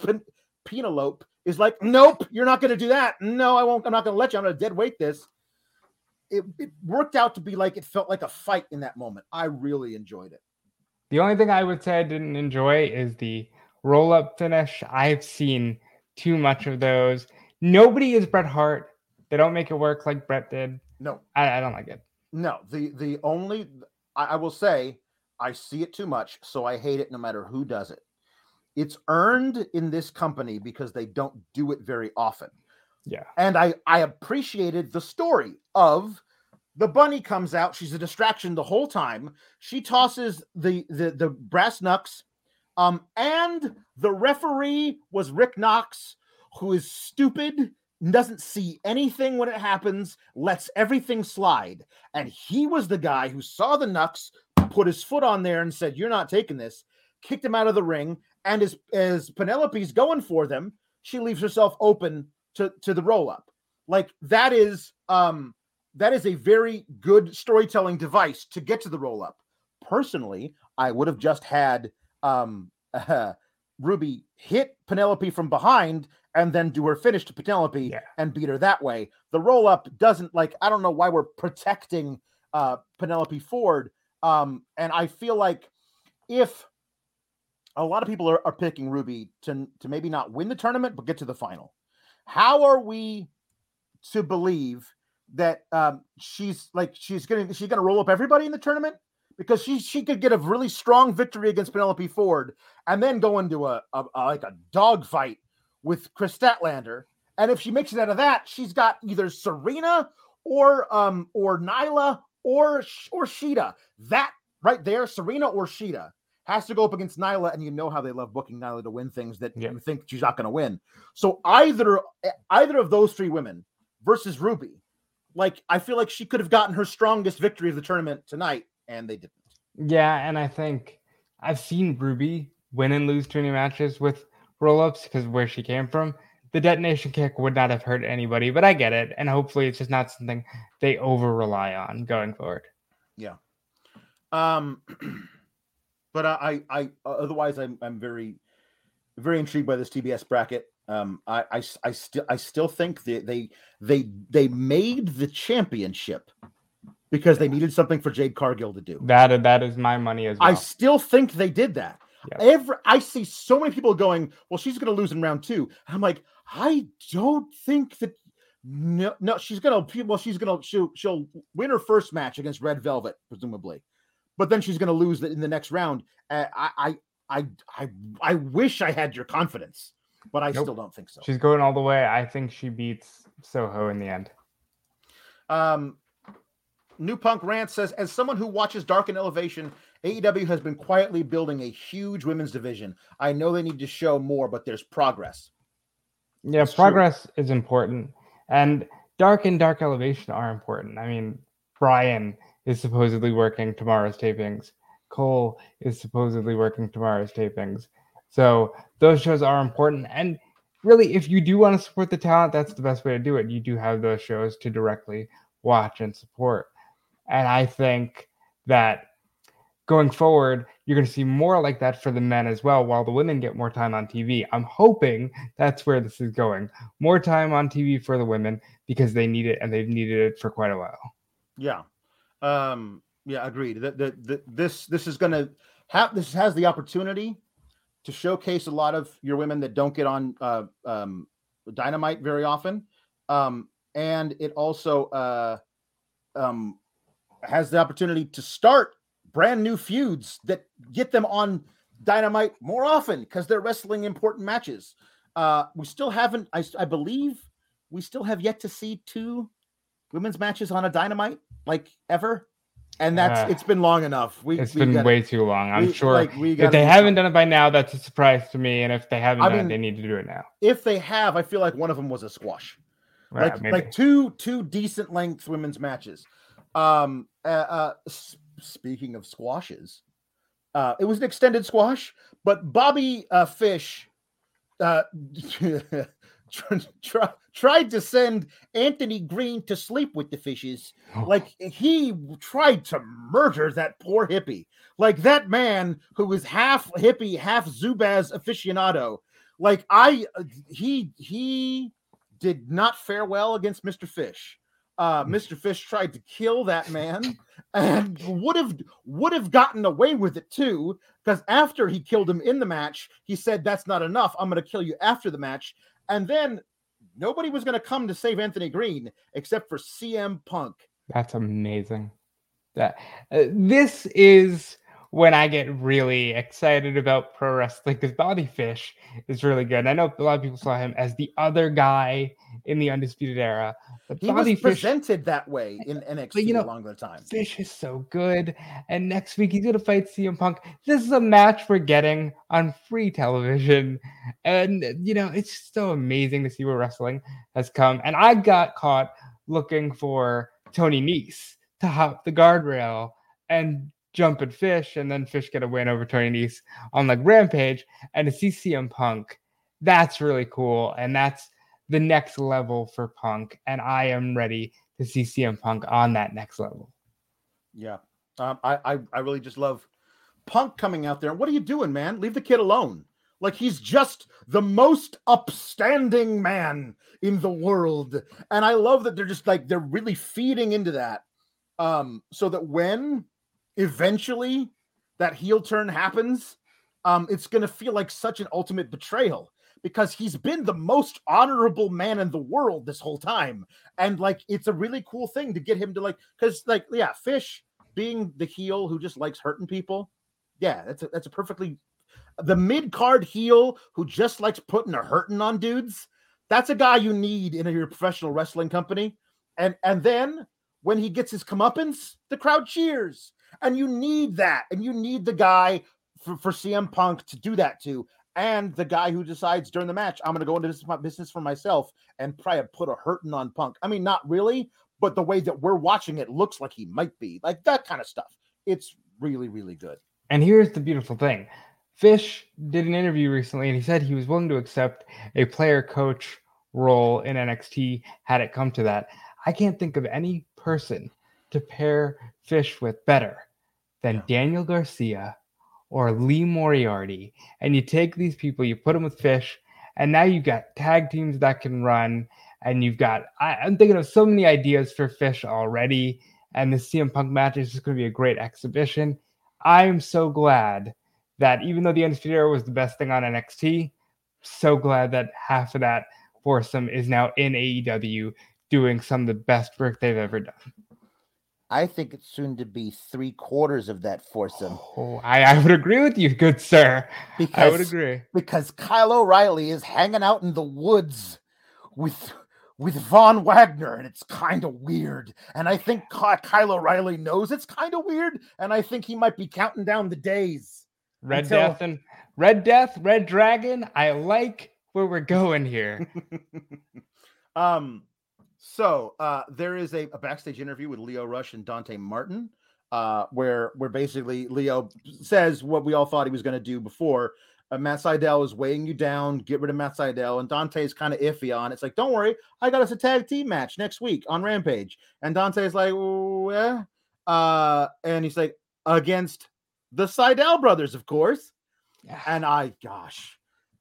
Penelope is like, nope, you're not going to do that. No, I won't. I'm not going to let you. I'm going to dead weight this. It, it worked out to be like, it felt like a fight in that moment. I really enjoyed it. The only thing I would say I didn't enjoy is the roll-up finish. I've seen too much of those. Nobody is Bret Hart. They don't make it work like Bret did. No, I, I don't like it. No, the the only I, I will say I see it too much, so I hate it no matter who does it. It's earned in this company because they don't do it very often. Yeah, and I I appreciated the story of the bunny comes out. She's a distraction the whole time. She tosses the the the brass knucks, um, and the referee was Rick Knox, who is stupid. Doesn't see anything when it happens, lets everything slide. And he was the guy who saw the knucks, put his foot on there and said, you're not taking this, kicked him out of the ring. And as, as Penelope's going for them, she leaves herself open to, to the roll-up. Like, that is, um, that is a very good storytelling device to get to the roll-up. Personally, I would have just had um, uh, Ruby hit Penelope from behind and then do her finish to Penelope Yeah. and beat her that way. The roll up doesn't like, I don't know why we're protecting uh, Penelope Ford. Um, and I feel like if a lot of people are, are picking Ruby to, to maybe not win the tournament, but get to the final, how are we to believe that um, she's like, she's going to, she's going to roll up everybody in the tournament? Because she she could get a really strong victory against Penelope Ford and then go into a, a, a like a dog fight with Chris Statlander. And if she makes it out of that, she's got either Serena or um or Nyla or or Shida. That right there, Serena or Shida, has to go up against Nyla, and you know how they love booking Nyla to win things that Yeah. you think she's not going to win. So either either of those three women versus Ruby, like I feel like she could have gotten her strongest victory of the tournament tonight. And they didn't. Yeah, and I think I've seen Ruby win and lose too many matches with roll-ups because where she came from. The detonation kick would not have hurt anybody, but I get it. And hopefully it's just not something they over-rely on going forward. Yeah. Um, but I, I, I otherwise I'm, I'm very, very intrigued by this T B S bracket. Um, I, I, I still, I still think that they, they, they made the championship because they needed something for Jade Cargill to do. That that is my money as well. I still think they did that. Yep. Every I see so many people going, well, she's going to lose in round two. I'm like, I don't think that. No, no, she's going to. Well, she's going to. She'll, she'll win her first match against Red Velvet, presumably, but then she's going to lose in the next round. Uh, I, I, I, I, I wish I had your confidence, but I Nope. still don't think so. She's going all the way. I think she beats Soho in the end. Um. New Punk Rant says, as someone who watches Dark and Elevation, A E W has been quietly building a huge women's division. I know they need to show more, but there's progress. Yeah, It's progress is important. And Dark and Dark Elevation are important. I mean, Brian is supposedly working tomorrow's tapings. Cole is supposedly working tomorrow's tapings. So those shows are important. And really, if you do want to support the talent, that's the best way to do it. You do have those shows to directly watch and support. And I think that going forward, you're going to see more like that for the men as well, while the women get more time on T V. I'm hoping that's where this is going. More time on T V for the women because they need it, and they've needed it for quite a while. Yeah. Um, yeah, agreed. The, the, the, this this is going to have, this has the opportunity to showcase a lot of your women that don't get on uh, um, Dynamite very often. Um, and it also uh, um, has the opportunity to start brand new feuds that get them on Dynamite more often because they're wrestling important matches. Uh, we still haven't, I, I believe we still have yet to see two women's matches on a Dynamite, like ever. And that's, Uh, it's been long enough. We, It's we been gotta, way too long. I'm we- sure like, we if gotta they do haven't something. done it by now, that's a surprise to me. And if they haven't I done mean, it, they need to do it now. If they have, I feel like one of them was a squash. Right, like maybe. like two two decent length women's matches. Um, uh, uh, s- speaking of squashes, uh, it was an extended squash, but Bobby uh, Fish uh, tr- tr- tried to send Anthony Green to sleep with the fishes. Like he tried to murder that poor hippie. Like that man who was half hippie, half Zubaz aficionado. Like I, he he did not fare well against Mister Fish. Uh, Mister Fish tried to kill that man and would have would have gotten away with it too, because after he killed him in the match, he said, "That's not enough. I'm going to kill you after the match." And then nobody was going to come to save Anthony Green except for C M Punk. That's amazing. That uh, this is when I get really excited about pro wrestling because Bobby Fish is really good. And I know a lot of people saw him as the other guy in the Undisputed Era, but He Bobby was Fish, presented that way in N X T But, you know, along the time. Fish is so good. And next week he's going to fight C M Punk. This is a match we're getting on free television. And, you know, it's so amazing to see where wrestling has come. And I got caught looking for Tony Nese to hop the guardrail and jump at Fish, and then Fish get a win over Tony Nese on like Rampage. And to see C M Punk, that's really cool. And that's the next level for Punk. And I am ready to see C M Punk on that next level. Yeah. Um, I, I I really just love Punk coming out there. What are you doing, man? Leave the kid alone. Like, he's just the most upstanding man in the world. And I love that they're just like, they're really feeding into that. Um, so that when eventually that heel turn happens, um, it's going to feel like such an ultimate betrayal because he's been the most honorable man in the world this whole time. And like, it's a really cool thing to get him to like, cause like, yeah, Fish being the heel who just likes hurting people. Yeah, that's a, that's a perfectly the mid-card heel who just likes putting a hurting on dudes. That's a guy you need in a, your professional wrestling company. And and then when he gets his comeuppance, the crowd cheers. And you need that. And you need the guy for, for C M Punk to do that to. And the guy who decides during the match, I'm going to go into this business for myself and probably put a hurting on Punk. I mean, not really, but the way that we're watching it looks like he might be. Like that kind of stuff. It's really, really good. And here's the beautiful thing. Fish did an interview recently, and he said he was willing to accept a player-coach role in N X T had it come to that. I can't think of any person to pair Fish with better than Yeah. Daniel Garcia or Lee Moriarty. And you take these people, you put them with Fish, and now you've got tag teams that can run, and you've got, I, I'm thinking of so many ideas for Fish already, and the C M Punk match is just going to be a great exhibition. I'm so glad that even though the Undisputed Era was the best thing on N X T, so glad that half of that foursome is now in A E W doing some of the best work they've ever done. I think it's soon to be three quarters of that foursome. Oh, I, I would agree with you, good sir. Because, I would agree. Because Kyle O'Reilly is hanging out in the woods with with Von Wagner, and it's kind of weird. And I think Ky- Kyle O'Reilly knows it's kind of weird, and I think he might be counting down the days. Red Until- Death and Red Death, Red Dragon. I like where we're going here. um, so uh, there is a, a backstage interview with Lio Rush and Dante Martin, uh, where where basically Lio says what we all thought he was going to do before. Uh, Matt Sydal is weighing you down. Get rid of Matt Sydal, and Dante's kind of iffy on. It's like, don't worry, I got us a tag team match next week on Rampage. And Dante's like, oh, yeah, uh, and he's like, against the Sydal brothers, of course. And I, gosh,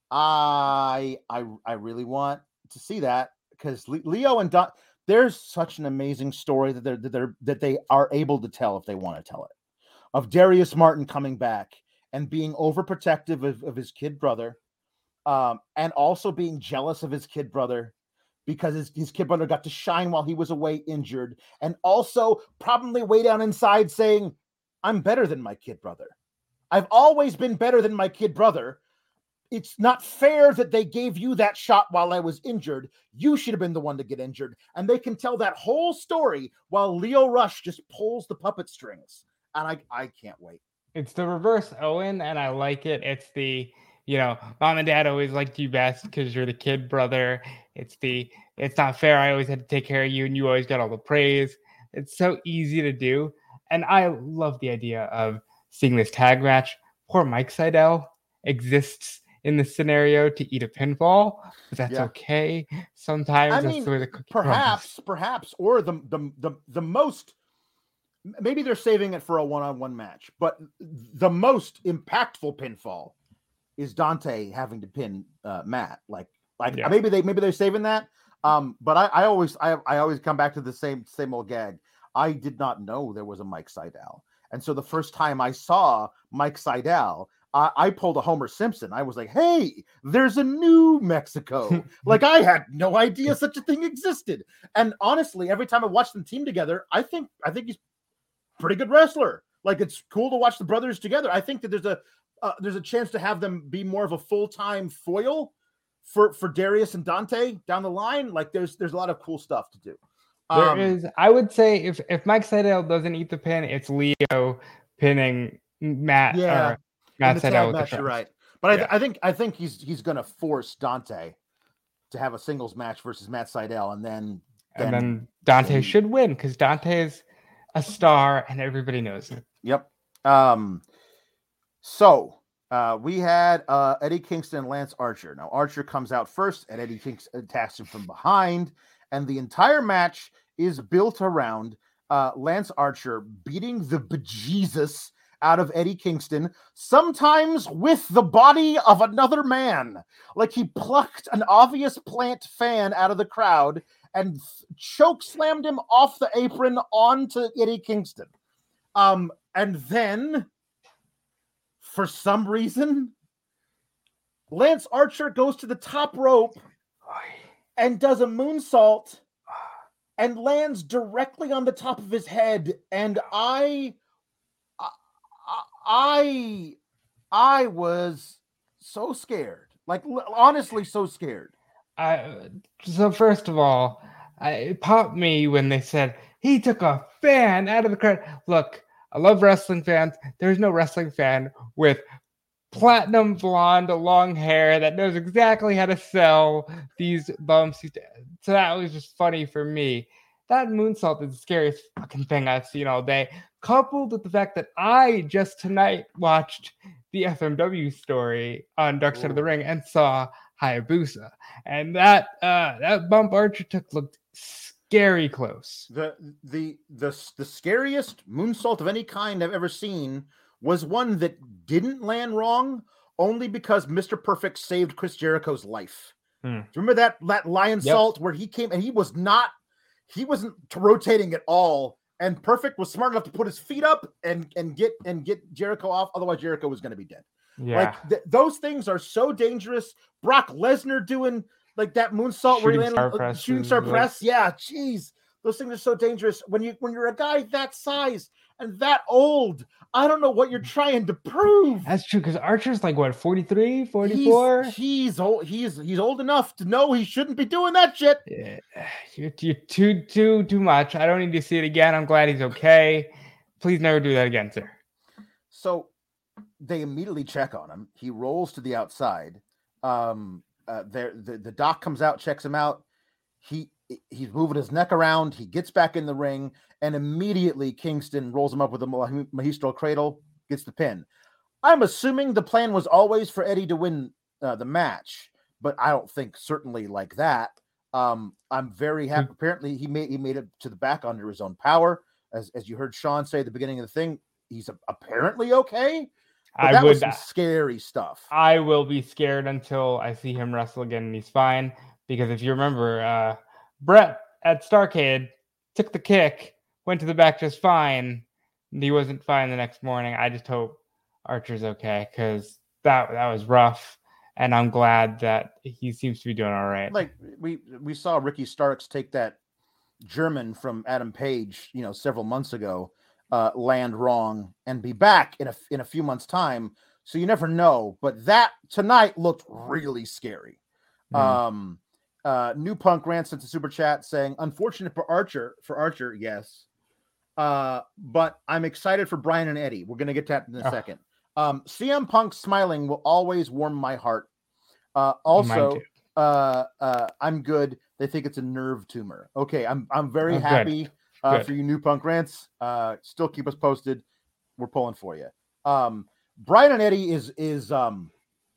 I, I, I really want to see that because Lio and Don, there's such an amazing story that they're, that they're, that they are able to tell if they want to tell it, of Darius Martin coming back and being overprotective of, of his kid brother, um, and also being jealous of his kid brother because his, his kid brother got to shine while he was away injured, and also probably way down inside saying, I'm better than my kid brother. I've always been better than my kid brother. It's not fair that they gave you that shot while I was injured. You should have been the one to get injured. And they can tell that whole story while Lio Rush just pulls the puppet strings. And I, I can't wait. It's the reverse Owen, and I like it. It's the, you know, mom and dad always liked you best because you're the kid brother. It's the, it's not fair. I always had to take care of you, and you always got all the praise. It's so easy to do. And I love the idea of seeing this tag match. Poor Mike Sydal exists in this scenario to eat a pinfall, but that's Yeah. okay. Sometimes I that's mean, the way the cookie perhaps, perhaps, or the, the, the, the most, maybe they're saving it for a one-on-one match, but the most impactful pinfall is Dante having to pin uh, Matt. Like, like Yeah. maybe they, maybe they're saving that. Um, but I, I always, I, I always come back to the same, same old gag. I did not know there was a Mike Sydal. And so the first time I saw Mike Sydal, I, I pulled a Homer Simpson. I was like, hey, there's a new Mexico. Like, I had no idea such a thing existed. And honestly, every time I watch them team together, I think I think he's a pretty good wrestler. Like, it's cool to watch the brothers together. I think that there's a uh, there's a chance to have them be more of a full-time foil for, for Darius and Dante down the line. Like, there's there's a lot of cool stuff to do. There Um, is, I would say, if if Mike Sydal doesn't eat the pin, it's Leo pinning Matt. Yeah. Or Matt in the Sydal tag with the match, you're cross. right. But I, th- Yeah. I think I think he's he's gonna force Dante to have a singles match versus Matt Sydal, and then And then Dante then- should win because Dante is a star and everybody knows it. Yep. Um. So uh, we had uh, Eddie Kingston and Lance Archer. Now Archer comes out first, and Eddie Kingston attacks him from behind, and the entire match is built around uh, Lance Archer beating the bejesus out of Eddie Kingston, sometimes with the body of another man. Like he plucked an obvious plant fan out of the crowd and choke slammed him off the apron onto Eddie Kingston. Um, and then, for some reason, Lance Archer goes to the top rope and does a moonsault and lands directly on the top of his head. And I, I, I was so scared. Like, honestly, so scared. I, so first of all, I, it popped me when they said he took a fan out of the crowd. Look, I love wrestling fans. There's no wrestling fan with platinum blonde, long hair that knows exactly how to sell these bumps. So that was just funny for me. That moonsault is the scariest fucking thing I've seen all day. Coupled with the fact that I just tonight watched the F M W story on Dark Side Ooh. of the Ring and saw Hayabusa, and that uh, that bump Archer took looked scary close. The the the the scariest moonsault of any kind I've ever seen was one that didn't land wrong, only because Mister Perfect saved Chris Jericho's life. Hmm. Remember that that lion yep. salt where he came and he was not he wasn't rotating at all, and Perfect was smart enough to put his feet up and and get and get Jericho off. Otherwise, Jericho was going to be dead. Yeah, like th- those things are so dangerous. Brock Lesnar doing like that moonsault shooting where he landed star uh, press shooting star like... press. Yeah, jeez, those things are so dangerous when you when you're a guy that size and that old. I don't know what you're trying to prove. That's true, because Archer's like what, forty-three, forty-four? He's, he's old. He's he's old enough to know he shouldn't be doing that shit. Yeah, you're, you're too too too much. I don't need to see it again. I'm glad he's okay. Please never do that again, sir. So they immediately check on him. He rolls to the outside. Um, uh, there the, the doc comes out, checks him out. He he's moving his neck around. He gets back in the ring, and immediately Kingston rolls him up with a Magistral Cradle, gets the pin. I'm assuming the plan was always for Eddie to win uh, the match, but I don't think certainly like that. Um, I'm very happy. Mm-hmm. Apparently, he made he made it to the back under his own power, as as you heard Sean say at the beginning of the thing. He's apparently okay. But I that would was some scary stuff. I will be scared until I see him wrestle again, and he's fine. Because if you remember, uh, Brett at Starrcade took the kick, went to the back just fine, and he wasn't fine the next morning. I just hope Archer's okay, because that that was rough, and I'm glad that he seems to be doing all right. Like we we saw Ricky Starks take that German from Adam Page, you know, several months ago, uh, land wrong and be back in a in a few months' time. So you never know. But that tonight looked really scary. Mm. Um. Uh, New Punk ran sent a super chat saying, unfortunate for Archer, for Archer, yes. Uh, but I'm excited for Brian and Eddie. We're going to get to that in a oh. second. Um, C M Punk smiling will always warm my heart. Uh, also, uh, uh, I'm good. They think it's a nerve tumor. Okay, I'm I'm very oh, happy uh, for you New Punk rants. Uh, still keep us posted. We're pulling for you. Um, Brian and Eddie is is um.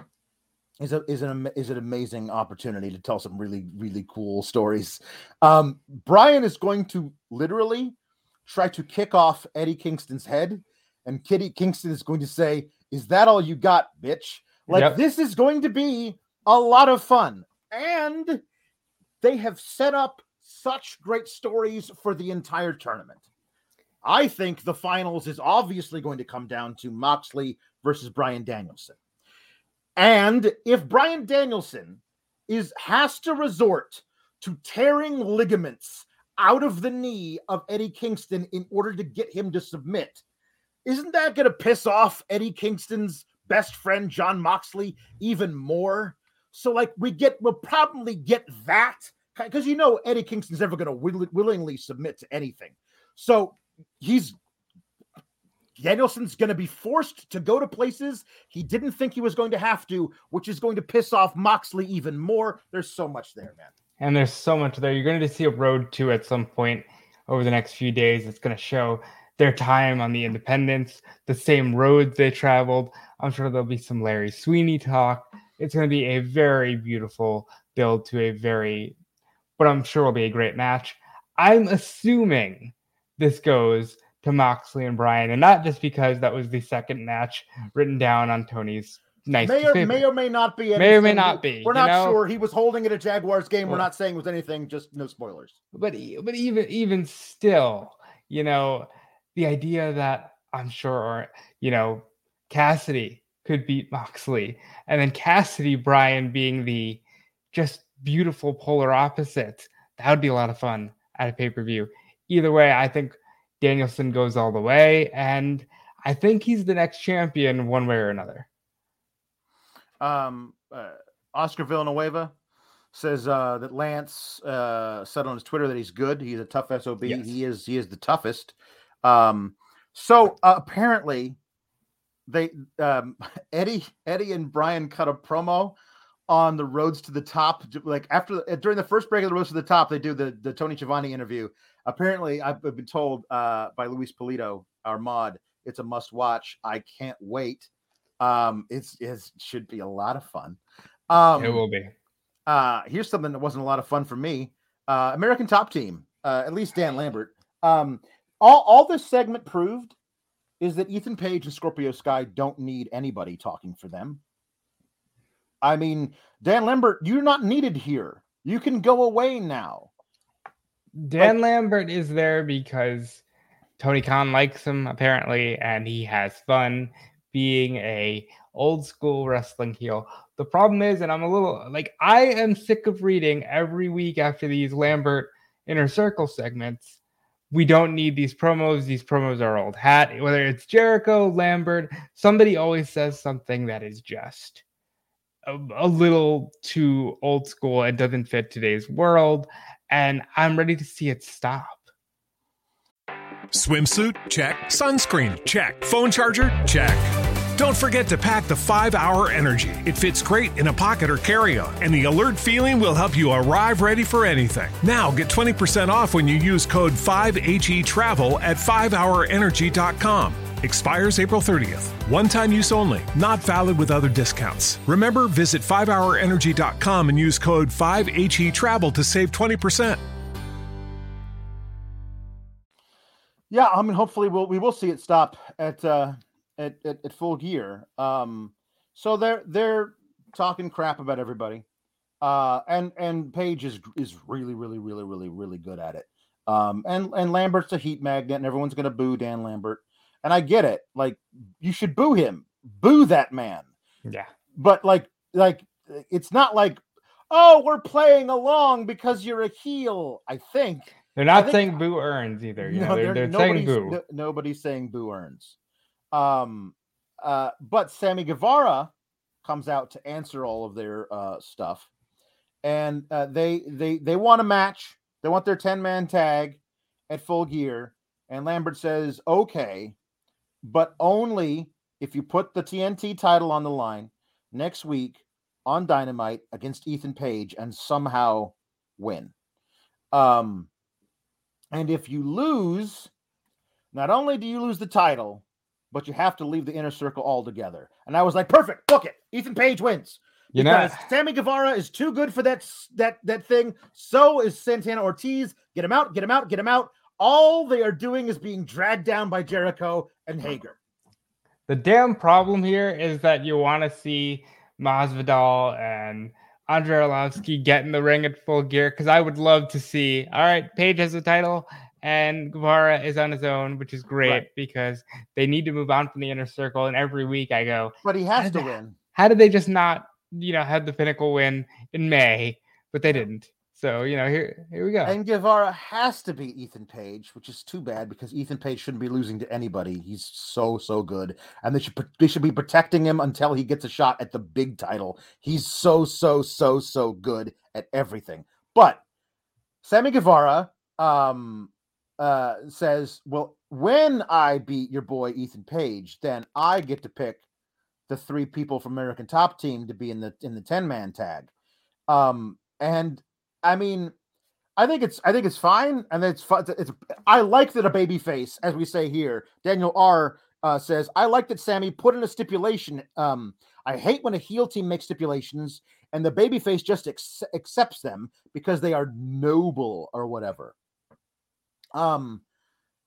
Is a is an is an amazing opportunity to tell some really really cool stories. Um, Brian is going to literally try to kick off Eddie Kingston's head, and Kitty Kingston is going to say, "Is that all you got, bitch?" Like yep. This is going to be a lot of fun, and they have set up such great stories for the entire tournament. I think the finals is obviously going to come down to Moxley versus Bryan Danielson. And if Bryan Danielson is has to resort to tearing ligaments out of the knee of Eddie Kingston in order to get him to submit, isn't that going to piss off Eddie Kingston's best friend, Jon Moxley, even more? So, like, we get, we'll probably get that, because you know Eddie Kingston's never going to will, willingly submit to anything. So he's Danielson's going to be forced to go to places he didn't think he was going to have to, which is going to piss off Moxley even more. There's so much there, man. And there's so much there. You're going to see a road to at some point over the next few days. It's going to show their time on the independents, the same roads they traveled. I'm sure there'll be some Larry Sweeney talk. It's going to be a very beautiful build to a very, but I'm sure will be a great match. I'm assuming this goes to Moxley and Bryan, and not just because that was the second match written down on Tony's nice May or, paper. may or may not be. May or may anything. not be. We're you not know? sure. He was holding it a Jaguars game. We're Well- not saying it was anything. Just no spoilers. But e- but even even still, you know, the idea that I'm sure, you know, Cassidy could beat Moxley, and then Cassidy Bryan being the just beautiful polar opposites, that would be a lot of fun at a pay-per-view. Either way, I think Danielson goes all the way, and I think he's the next champion one way or another. Um, uh, Oscar Villanueva says uh, that Lance uh, said on his Twitter that he's good. He's a tough S O B. Yes. He is. He is the toughest. Um, so uh, apparently, they um, Eddie Eddie and Bryan cut a promo on the Roads to the Top. Like after during the first break of the Roads to the Top, they do the the Tony Schiavone interview. Apparently, I've been told uh, by Luis Polito, our mod, it's a must watch. I can't wait. Um, it's it should be a lot of fun. Um, It will be. Uh, here's something that wasn't a lot of fun for me. Uh, American Top Team, uh, at least Dan Lambert. Um, all all this segment proved is that Ethan Page and Scorpio Sky don't need anybody talking for them. I mean, Dan Lambert, you're not needed here. You can go away now. Dan Lambert is there because Tony Khan likes him apparently, and he has fun being a old school wrestling heel. The problem is, and I'm a little like, I am sick of reading every week after these Lambert Inner Circle segments. We don't need these promos. These promos are old hat. Whether it's Jericho, Lambert, somebody always says something that is just a, a little too old school and doesn't fit today's world. And I'm ready to see it stop. Swimsuit? Check. Sunscreen? Check. Phone charger? Check. Don't forget to pack the five hour Energy. It fits great in a pocket or carry-on, and the alert feeling will help you arrive ready for anything. Now get twenty percent off when you use code five H E travel at five hour energy dot com. Expires April thirtieth. One-time use only. Not valid with other discounts. Remember, visit five hour energy dot com and use code five H E travel to save twenty percent. Yeah, I mean, hopefully we'll we will see it stop at uh, at, at at Full Gear. Um, so they're they're talking crap about everybody, uh, and and Paige is is really really really really really good at it. Um, and and Lambert's a heat magnet, and everyone's gonna boo Dan Lambert, and I get it. Like, you should boo him, boo that man. Yeah, but like like it's not like, oh, we're playing along because you're a heel. I think. they're not think- saying boo earns either. You know, they're, they're saying nobody's- boo. no- nobody's saying boo earns. Um, uh, but Sammy Guevara comes out to answer all of their uh, stuff, and uh, they they they want a match. They want their ten man tag at Full Gear, and Lambert says, "Okay, but only if you put the T N T title on the line next week on Dynamite against Ethan Page and somehow win." Um. And if you lose, not only do you lose the title, but you have to leave the Inner Circle altogether. And I was like, perfect, book it. Ethan Page wins. You know, Because Sammy Guevara is too good for that, that, that thing. So is Santana Ortiz. Get him out, get him out, get him out. All they are doing is being dragged down by Jericho and Hager. the damn problem here is that you want to see Masvidal and Andre Arlovsky get in the ring at Full Gear, because I would love to see, all right, Page has the title and Guevara is on his own, which is great Right. because they need to move on from the Inner Circle. And every week I go, But he How has did to that- win. how did they just not, you know, have the Pinnacle win in May? But they didn't. So, you know, here here we go. And Guevara has to beat Ethan Page, which is too bad because Ethan Page shouldn't be losing to anybody. He's so, so good. And they should they should be protecting him until he gets a shot at the big title. He's so, so, so, so good at everything. But Sammy Guevara um, uh, says, well, when I beat your boy Ethan Page, then I get to pick the three people from American Top Team to be in the in the ten-man tag. Um, and I mean, I think it's I think it's fine, and it's fun. It's I like that a baby face, as we say here. Daniel R uh, says, I like that Sammy put in a stipulation. Um, I hate when a heel team makes stipulations and the baby face just ex- accepts them because they are noble or whatever. Um,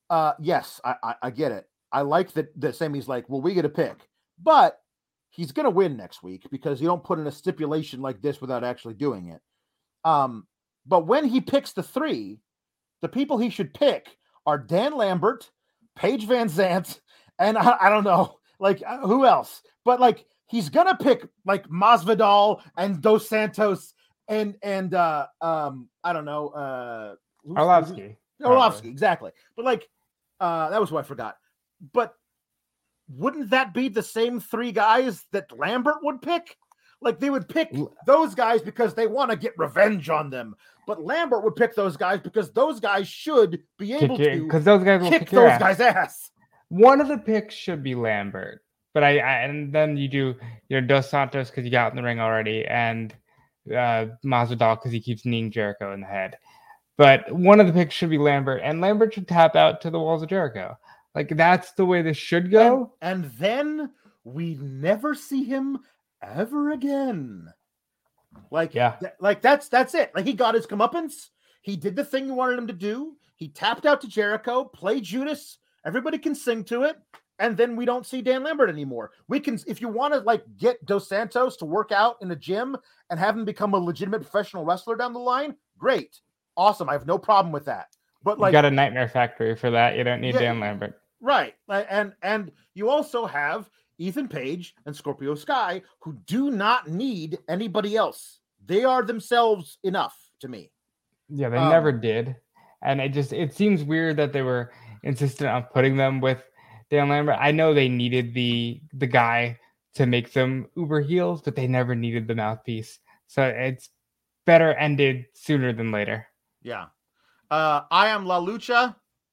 Uh, yes, I, I, I get it. I like that, that Sammy's like, well, we get a pick, but he's going to win next week because you don't put in a stipulation like this without actually doing it. Um, but when he picks the three, the people he should pick are Dan Lambert, Paige Van Zandt, and I, I don't know, like uh, who else? But like he's gonna pick like Masvidal and Dos Santos and and uh, um I don't know uh, Arlovsky. Arlovsky, exactly. But like uh, that was what I forgot. But wouldn't that be the same three guys that Lambert would pick? Like they would pick those guys because they want to get revenge on them. But Lambert would pick those guys because those guys should be able kick to because those guys will kick kick those ass. guys' ass. One of the picks should be Lambert, but I, I and then you do you know Dos Santos because you got in the ring already, and uh, Masvidal because he keeps kneeing Jericho in the head. But one of the picks should be Lambert, and Lambert should tap out to the walls of Jericho. Like that's the way this should go. And, and then we never see him ever again. Like, yeah, th- like that's that's it. Like he got his comeuppance. He did the thing you wanted him to do. He tapped out to Jericho, played Judas. Everybody can sing to it, and then we don't see Dan Lambert anymore. We can, if you want to, like get Dos Santos to work out in a gym and have him become a legitimate professional wrestler down the line. Great, awesome. I have no problem with that. But like, you got a Nightmare Factory for that. You don't need yeah, Dan Lambert, right? And and you also have Ethan Page and Scorpio Sky, who do not need anybody else. They are themselves enough to me. Yeah, they um, never did. And it just, it seems weird that they were insistent on putting them with Dan Lambert. I know they needed the the guy to make them uber heels, but they never needed the mouthpiece. So it's better ended sooner than later. Yeah. Uh, I am La Lucha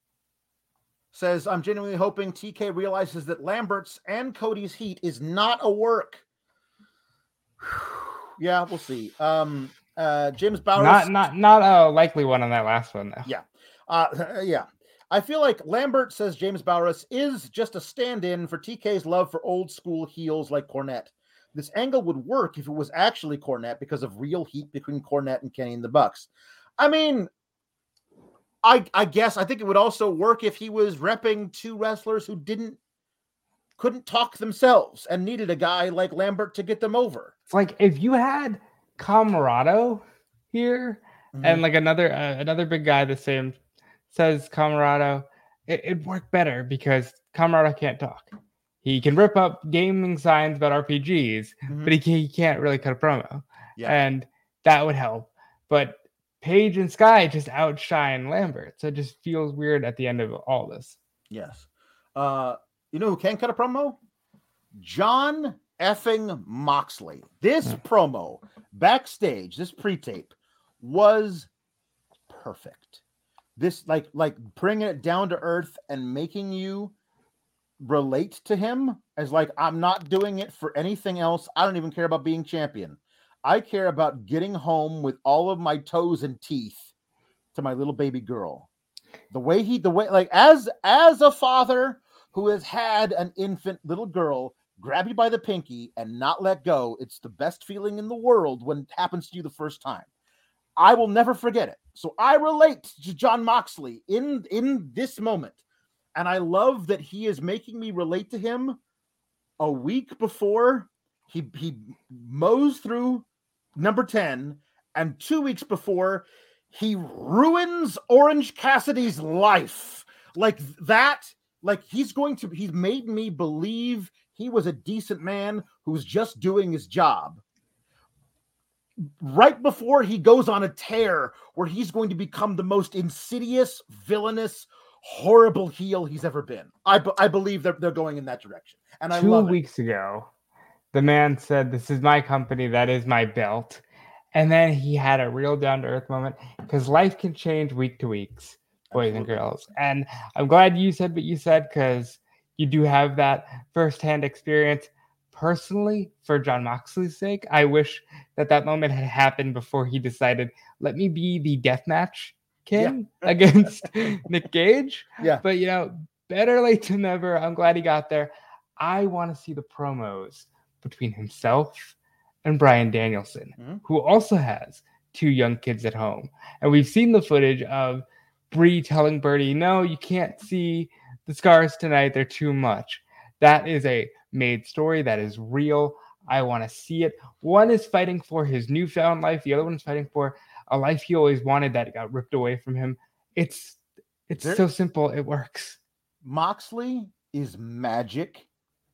says, I'm genuinely hoping T K realizes that Lambert's and Cody's heat is not a work. Yeah, we'll see. Um, uh, James Bowers. Not, not, not a likely one on that last one, though. Yeah. Uh, yeah. I feel like Lambert, says James Bowers, is just a stand-in for T K's love for old school heels like Cornette. This angle would work if it was actually Cornette because of real heat between Cornette and Kenny and the Bucks. I mean, I, I guess I think it would also work if he was repping two wrestlers who didn't couldn't talk themselves and needed a guy like Lambert to get them over. It's like if you had Camarado here mm-hmm. and like another uh, another big guy the same says Camarado, it, it'd work better because Camarado can't talk. He can rip up gaming signs about R P Gs, mm-hmm. but he, can, he can't really cut a promo. Yeah. And that would help. But Paige and Sky just outshine Lambert. So it just feels weird at the end of all this. Yes. Uh, you know who can cut a promo? John effing Moxley. This yeah. promo backstage, this pre-tape was perfect. This like like bringing it down to earth and making you relate to him as like, I'm not doing it for anything else. I don't even care about being champion. I care about getting home with all of my toes and teeth to my little baby girl. The way he, the way, like as, as a father who has had an infant little girl grab you by the pinky and not let go, it's the best feeling in the world when it happens to you the first time. I will never forget it. So I relate to John Moxley in, in this moment. And I love that he is making me relate to him a week before he, he mows through number ten, and two weeks before he ruins Orange Cassidy's life. Like that, like he's going to, he's made me believe he was a decent man who was just doing his job. Right before he goes on a tear where he's going to become the most insidious, villainous, horrible heel he's ever been. I, b- I believe they're, they're going in that direction. And I Two love it. weeks ago, the man said, this is my company, that is my belt. And then he had a real down-to-earth moment because life can change week to week, boys Absolutely. And girls. And I'm glad you said what you said because you do have that firsthand experience. Personally, for John Moxley's sake, I wish that that moment had happened before he decided, let me be the deathmatch king yeah. against Nick Gage. Yeah. But, you know, better late than never. I'm glad he got there. I want to see the promos between himself and Bryan Danielson, mm-hmm. who also has two young kids at home. And we've seen the footage of Bree telling Birdie, no, you can't see the scars tonight. They're too much. That is a made story. That is real. I want to see it. One is fighting for his newfound life. The other one is fighting for a life he always wanted that got ripped away from him. It's it's there, so simple. It works. Moxley is magic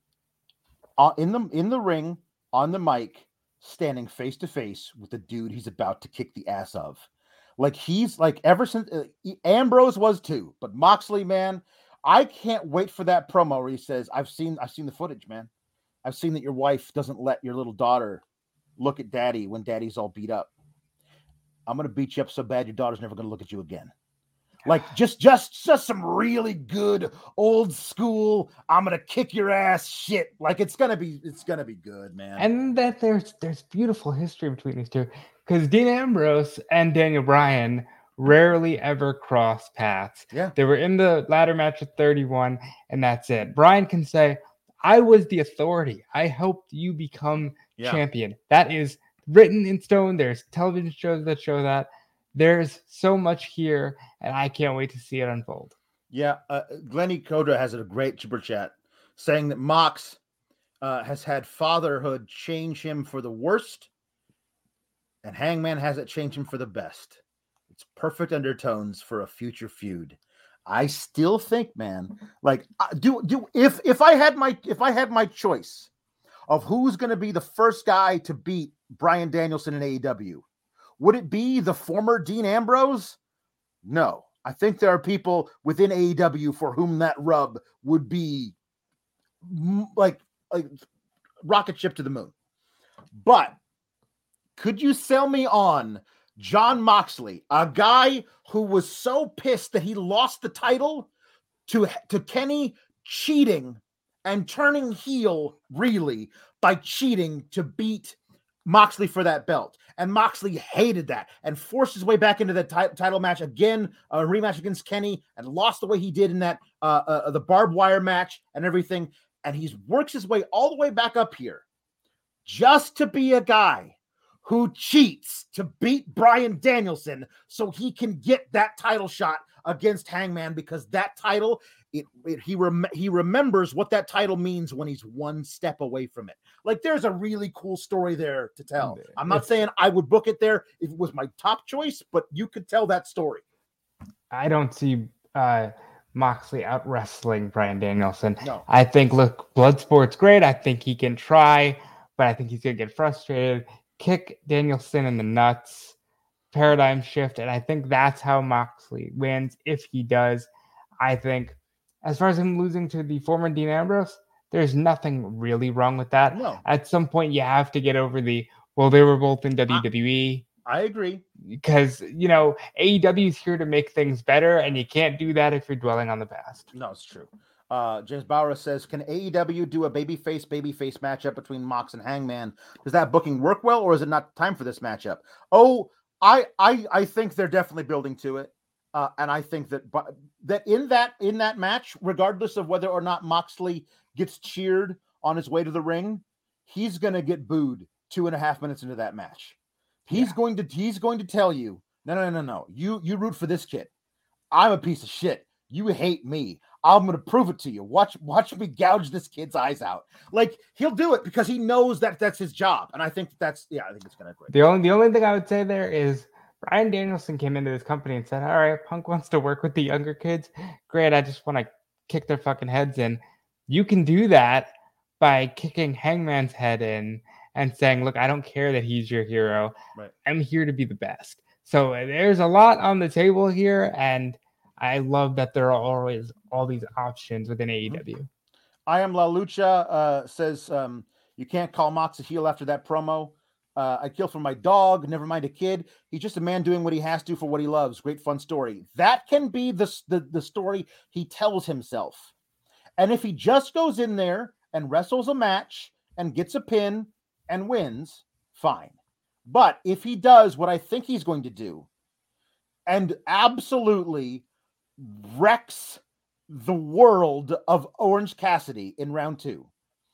uh, in the in the ring, on the mic, standing face to face with the dude he's about to kick the ass of. Like he's like ever since uh, Ambrose was too, but Moxley, man, I can't wait for that promo where he says, "I've seen I've seen the footage, man. I've seen that your wife doesn't let your little daughter look at daddy when daddy's all beat up. I'm going to beat you up so bad your daughter's never going to look at you again." Like just, just, just some really good old school, I'm going to kick your ass shit. Like it's going to be, it's going to be good, man. And that there's, there's beautiful history between these two because Dean Ambrose and Daniel Bryan rarely ever cross paths. Yeah. They were in the ladder match at thirty-one and that's it. Bryan can say, I was the authority. I helped you become yeah. champion. That is written in stone. There's television shows that show that. There's so much here, and I can't wait to see it unfold. Yeah, uh, Glenny Kodra has a great super chat saying that Mox uh, has had fatherhood change him for the worst, and Hangman has it change him for the best. It's perfect undertones for a future feud. I still think, man, like do do if if I had my if I had my choice of who's going to be the first guy to beat Bryan Danielson in A E W, would it be the former Dean Ambrose? No. I think there are people within A E W for whom that rub would be like, like rocket ship to the moon. But could you sell me on Jon Moxley, a guy who was so pissed that he lost the title to, to Kenny cheating and turning heel really by cheating to beat Moxley for that belt? And Moxley hated that and forced his way back into the t- title match again, a rematch against Kenny, and lost the way he did in that uh, uh, the barbed wire match and everything. And he works his way all the way back up here just to be a guy who cheats to beat Bryan Danielson so he can get that title shot against Hangman, because that title, it, it he rem- he remembers what that title means when he's one step away from it. Like there's a really cool story there to tell. I'm not saying I would book it there if it was my top choice, but you could tell that story. I don't see uh, Moxley out wrestling Bryan Danielson. No. I think, look, Bloodsport's great. I think he can try, but I think he's going to get frustrated, kick Danielson in the nuts, paradigm shift, and I think that's how Moxley wins if he does. I think as far as him losing to the former Dean Ambrose, there's nothing really wrong with that. No. At some point, you have to get over the, well, they were both in W W E. I, I agree. Because, you know, A E W is here to make things better, and you can't do that if you're dwelling on the past. No, it's true. Uh, James Bauer says, can A E W do a babyface, babyface matchup between Mox and Hangman? Does that booking work well, or is it not time for this matchup? Oh, I I, I think they're definitely building to it. Uh, and I think that that in that in that match, regardless of whether or not Moxley gets cheered on his way to the ring, he's going to get booed two and a half minutes into that match. He's yeah. going to he's going to tell you, no, no, no, no. You you root for this kid. I'm a piece of shit. You hate me. I'm going to prove it to you. Watch watch me gouge this kid's eyes out. Like he'll do it because he knows that that's his job. And I think that's yeah, I think it's going to great. The only the only thing I would say there is Bryan Danielson came into this company and said, all right, Punk wants to work with the younger kids. Great. I just want to kick their fucking heads in. You can do that by kicking Hangman's head in and saying, look, I don't care that he's your hero. Right. I'm here to be the best. So there's a lot on the table here. And I love that there are always all these options within A E W. I am La Lucha uh, says, um, you can't call Mox a heel after that promo. Uh, I kill for my dog, never mind a kid. He's just a man doing what he has to for what he loves. Great fun story. That can be the, the, the story he tells himself. And if he just goes in there and wrestles a match and gets a pin and wins, fine. But if he does what I think he's going to do and absolutely wrecks the world of Orange Cassidy in round two,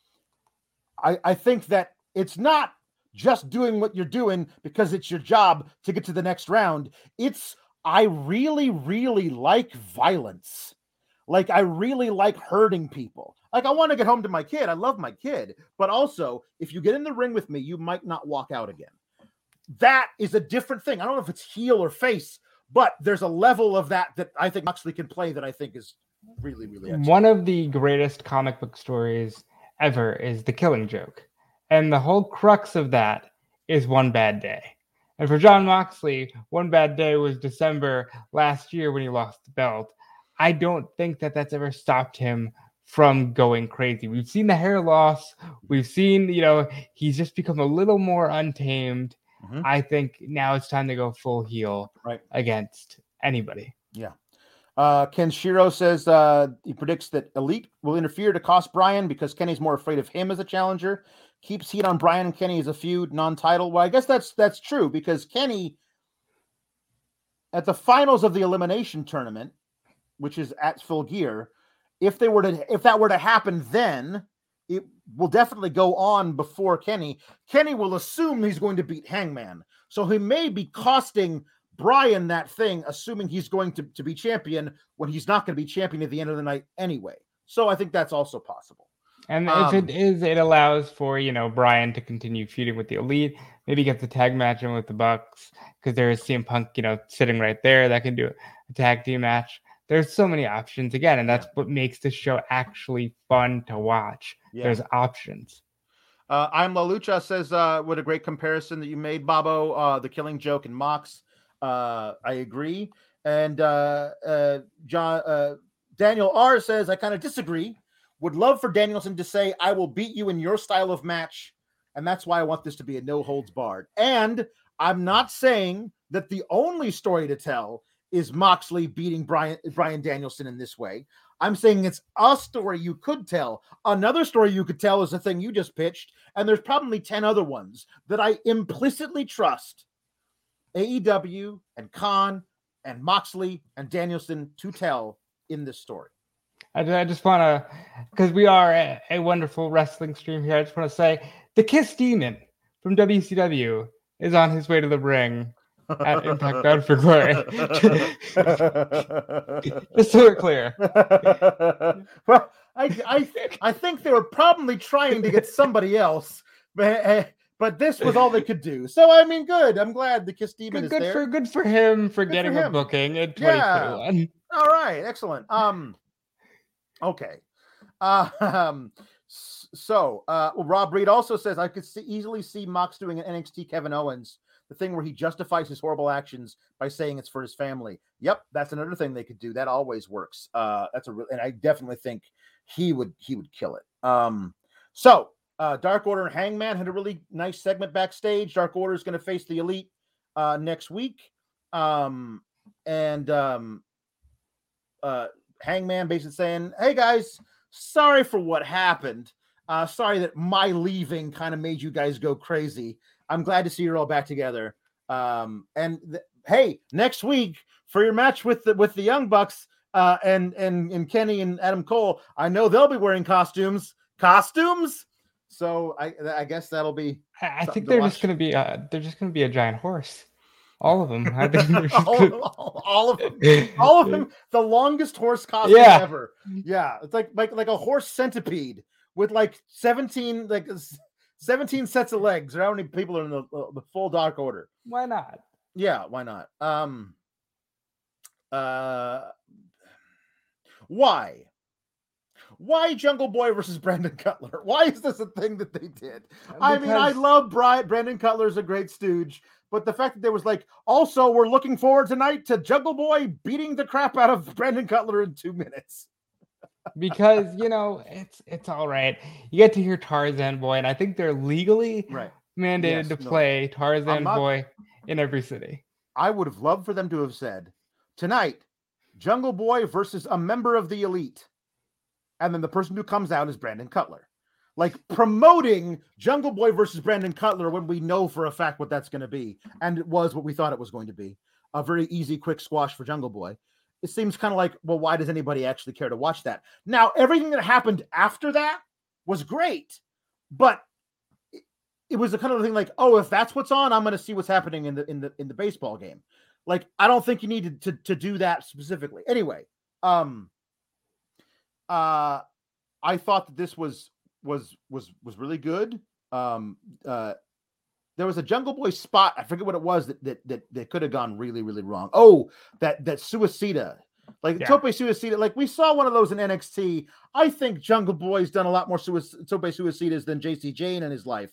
I, I think that it's not just doing what you're doing because it's your job to get to the next round. It's I really, really like violence. Like, I really like hurting people. Like, I want to get home to my kid. I love my kid. But also, if you get in the ring with me, you might not walk out again. That is a different thing. I don't know if it's heel or face, but there's a level of that that I think Moxley can play that I think is really, really excellent. One of the greatest comic book stories ever is The Killing Joke. And the whole crux of that is One Bad Day. And for Jon Moxley, One Bad Day was December last year when he lost the belt. I don't think that that's ever stopped him from going crazy. We've seen the hair loss. We've seen, you know, he's just become a little more untamed. Mm-hmm. I think now it's time to go full heel right. against anybody. Yeah. Uh, Kenshiro says uh, he predicts that Elite will interfere to cost Bryan because Kenny's more afraid of him as a challenger. Keeps heat on Bryan and Kenny as a feud, non-title. Well, I guess that's that's true because Kenny, at the finals of the Elimination Tournament, which is at Full Gear, if they were to if that were to happen, then it will definitely go on before Kenny. Kenny will assume he's going to beat Hangman, so he may be costing Bryan that thing, assuming he's going to, to be champion when he's not going to be champion at the end of the night anyway. So I think that's also possible. And um, if it is, it allows for, you know, Bryan to continue feuding with the Elite, maybe get the tag match in with the Bucks, because there is C M Punk, you know, sitting right there that can do a tag team match. There's so many options again, and that's yeah. what makes the show actually fun to watch. Yeah. There's options. Uh, I'm La Lucha says, uh, what a great comparison that you made, Bobo. Uh, the Killing Joke and Mox. Uh, I agree. And uh, uh, John uh, Daniel R says, I kind of disagree. Would love for Danielson to say, I will beat you in your style of match. And that's why I want this to be a no holds barred. And I'm not saying that the only story to tell is Moxley beating Bryan, Bryan Danielson in this way. I'm saying it's a story you could tell. Another story you could tell is the thing you just pitched. And there's probably ten other ones that I implicitly trust A E W and Khan and Moxley and Danielson to tell in this story. I, I just want to, because we are a, a wonderful wrestling stream here, I just want to say the Kiss Demon from W C W is on his way to the ring at Impact Bound for Glory. Just so we're clear. Well, I, I, I think they were probably trying to get somebody else, but, but this was all they could do. So, I mean, good. I'm glad the Kiss Demon good, is good there. For, good for him for good getting for him. a booking in twenty twenty-one. Yeah. All right. Excellent. Um. Okay. Uh, um. So, uh, well, Rob Reed also says, I could see, easily see Mox doing an N X T Kevin Owens, the thing where he justifies his horrible actions by saying it's for his family. Yep, that's another thing they could do. That always works. Uh, that's a real, and I definitely think he would he would kill it. Um, so uh, Dark Order and Hangman had a really nice segment backstage. Dark Order is going to face the Elite uh, next week, um, and um, uh, Hangman basically saying, "Hey guys, sorry for what happened. Uh, sorry that my leaving kind of made you guys go crazy. I'm glad to see you're all back together. Um, and th- hey, next week for your match with the with the Young Bucks uh, and and and Kenny and Adam Cole, I know they'll be wearing costumes. Costumes. So I I guess that'll be. I think they're just gonna be a, they're just gonna be a giant horse. All of them. I think all, gonna... all, all of them. All of them. The longest horse costume yeah. ever. Yeah, it's like like like a horse centipede with like seventeen like. seventeen sets of legs, or how many people are in the, the full Dark Order? Why not? Yeah, why not? Um, uh, why? Why Jungle Boy versus Brandon Cutler? Why is this a thing that they did? Because... I mean, I love Brian. Brandon Cutler's a great stooge, but the fact that there was like, also, we're looking forward tonight to Jungle Boy beating the crap out of Brandon Cutler in two minutes. Because, you know, it's it's all right. You get to hear Tarzan Boy, and I think they're legally right. mandated yes, to play no. Tarzan not, Boy in every city. I would have loved for them to have said, tonight, Jungle Boy versus a member of the Elite. And then the person who comes out is Brandon Cutler. Like promoting Jungle Boy versus Brandon Cutler when we know for a fact what that's going to be. And it was what we thought it was going to be. A very easy, quick squash for Jungle Boy. It seems kind of like, well, why does anybody actually care to watch that? Now, everything that happened after that was great, but it, it was the kind of thing like, oh, if that's what's on, I'm going to see what's happening in the in the in the baseball game. Like, I don't think you need to, to, to do that specifically. Anyway, um, uh, I thought that this was was was was really good. Um, uh, there was a Jungle Boy spot. I forget what it was that that that, that could have gone really really wrong. Oh, that that Suicida. Like yeah. Tope Suicida, like we saw one of those in N X T. I think Jungle Boy's done a lot more suic- Tope Suicidas than J C Jane in his life.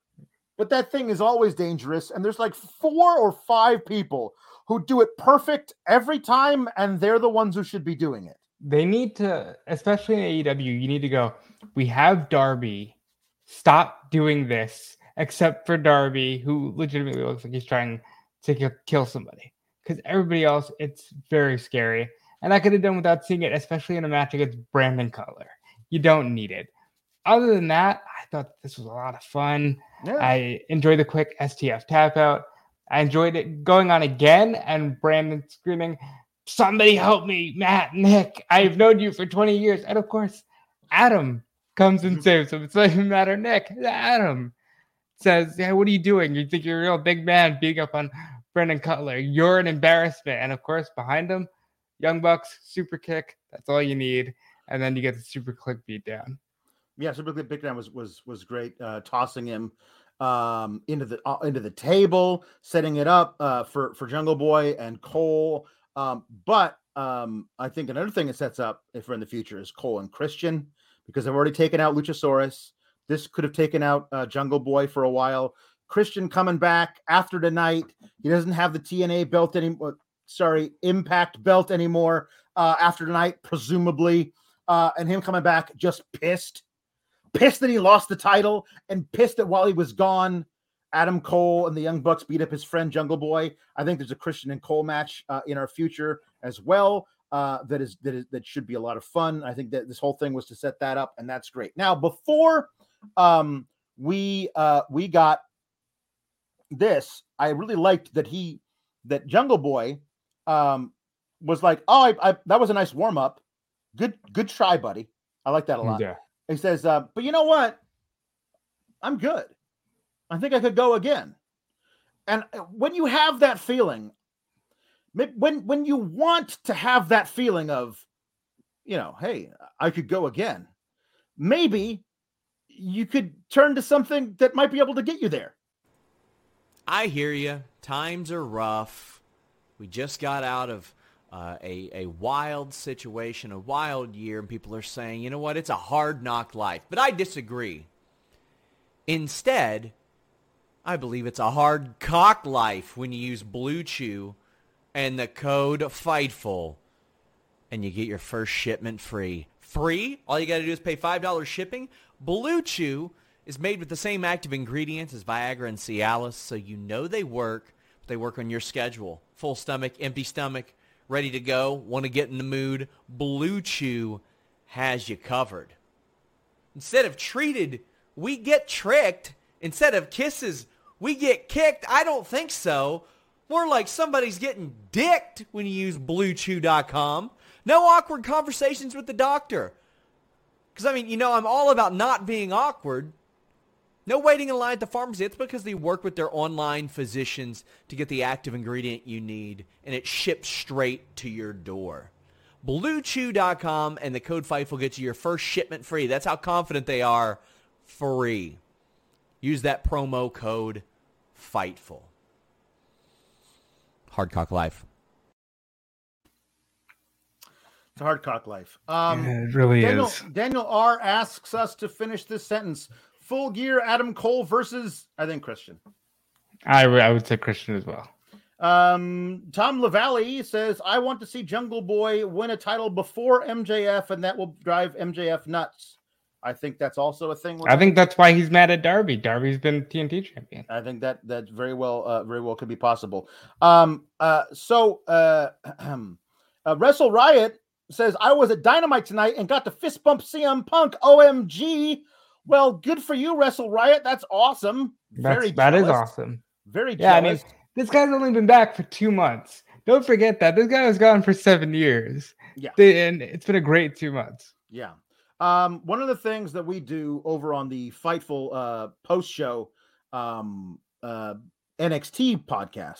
But that thing is always dangerous. And there's like four or five people who do it perfect every time. And they're the ones who should be doing it. They need to, especially in A E W, you need to go, we have Darby. Stop doing this, except for Darby, who legitimately looks like he's trying to kill somebody. Because everybody else, it's very scary. And I could have done without seeing it, especially in a match against Brandon Cutler. You don't need it. Other than that, I thought this was a lot of fun. Yeah. I enjoyed the quick S T F tap out. I enjoyed it going on again and Brandon screaming, somebody help me, Matt, Nick. I've known you for twenty years. And of course, Adam comes and saves him. It's not even Matt Nick. Adam says, yeah, what are you doing? You think you're a real big man beating up on Brandon Cutler. You're an embarrassment. And of course, behind him, Young Bucks, super kick. That's all you need. And then you get the super click beat down. Yeah, super click beat down was was was great. Uh, tossing him um, into the uh, into the table, setting it up uh, for for Jungle Boy and Cole. Um, but um, I think another thing it sets up for in the future is Cole and Christian, because they've already taken out Luchasaurus. This could have taken out uh, Jungle Boy for a while. Christian coming back after tonight. He doesn't have the T N A belt anymore. Sorry, Impact belt anymore uh, after tonight, presumably. Uh, and him coming back just pissed. Pissed that he lost the title and pissed that while he was gone, Adam Cole and the Young Bucks beat up his friend Jungle Boy. I think there's a Christian and Cole match uh, in our future as well. Uh, that is that is that should be a lot of fun. I think that this whole thing was to set that up, and that's great. Now, before um, we uh, we got this, I really liked that he that Jungle Boy um, was like, oh, I, I, that was a nice warm up. Good, good try, buddy. I like that a lot. Yeah. He says, uh, but you know what? I'm good. I think I could go again. And when you have that feeling, when when you want to have that feeling of, you know, hey, I could go again, maybe you could turn to something that might be able to get you there. I hear you. Times are rough. We just got out of uh, a, a wild situation, a wild year, and people are saying, you know what, it's a hard knock life. But I disagree. Instead, I believe it's a hard cock life when you use Blue Chew and the code FIGHTFUL, and you get your first shipment free. Free? All you got to do is pay five dollars shipping. Blue Chew is made with the same active ingredients as Viagra and Cialis, so you know they work, but they work on your schedule. Full stomach, empty stomach, ready to go, want to get in the mood. Blue Chew has you covered. Instead of treated, we get tricked. Instead of kisses, we get kicked. I don't think so. More like somebody's getting dicked when you use blue chew dot com. No awkward conversations with the doctor. Because, I mean, you know, I'm all about not being awkward. No waiting in line at the pharmacy. It's because they work with their online physicians to get the active ingredient you need, and it ships straight to your door. blue chew dot com and the code FIGHTFUL gets you your first shipment free. That's how confident they are. Free. Use that promo code FIGHTFUL. Hardcock life. It's a hard cock life. Um, yeah, it really Daniel, is. Daniel R. asks us to finish this sentence. Full Gear, Adam Cole versus, I think, Christian. I, I would say Christian as well. Um, Tom LaValle says, I want to see Jungle Boy win a title before M J F, and that will drive M J F nuts. I think that's also a thing. I think that's why he's mad at Darby. Darby's been T N T champion. I think that that very well, uh, very well could be possible. Um, uh, so, uh, uh, Wrestle Riot says, I was at Dynamite tonight and got to fist bump C M Punk. O M G. Well, good for you, Wrestle Riot. That's awesome. That's, very that jealous. is awesome. Very yeah, jealous. I mean, this guy's only been back for two months. Don't forget that. This guy was gone for seven years. Yeah. And it's been a great two months. Yeah. Um, one of the things that we do over on the Fightful uh, post-show um, uh, N X T podcast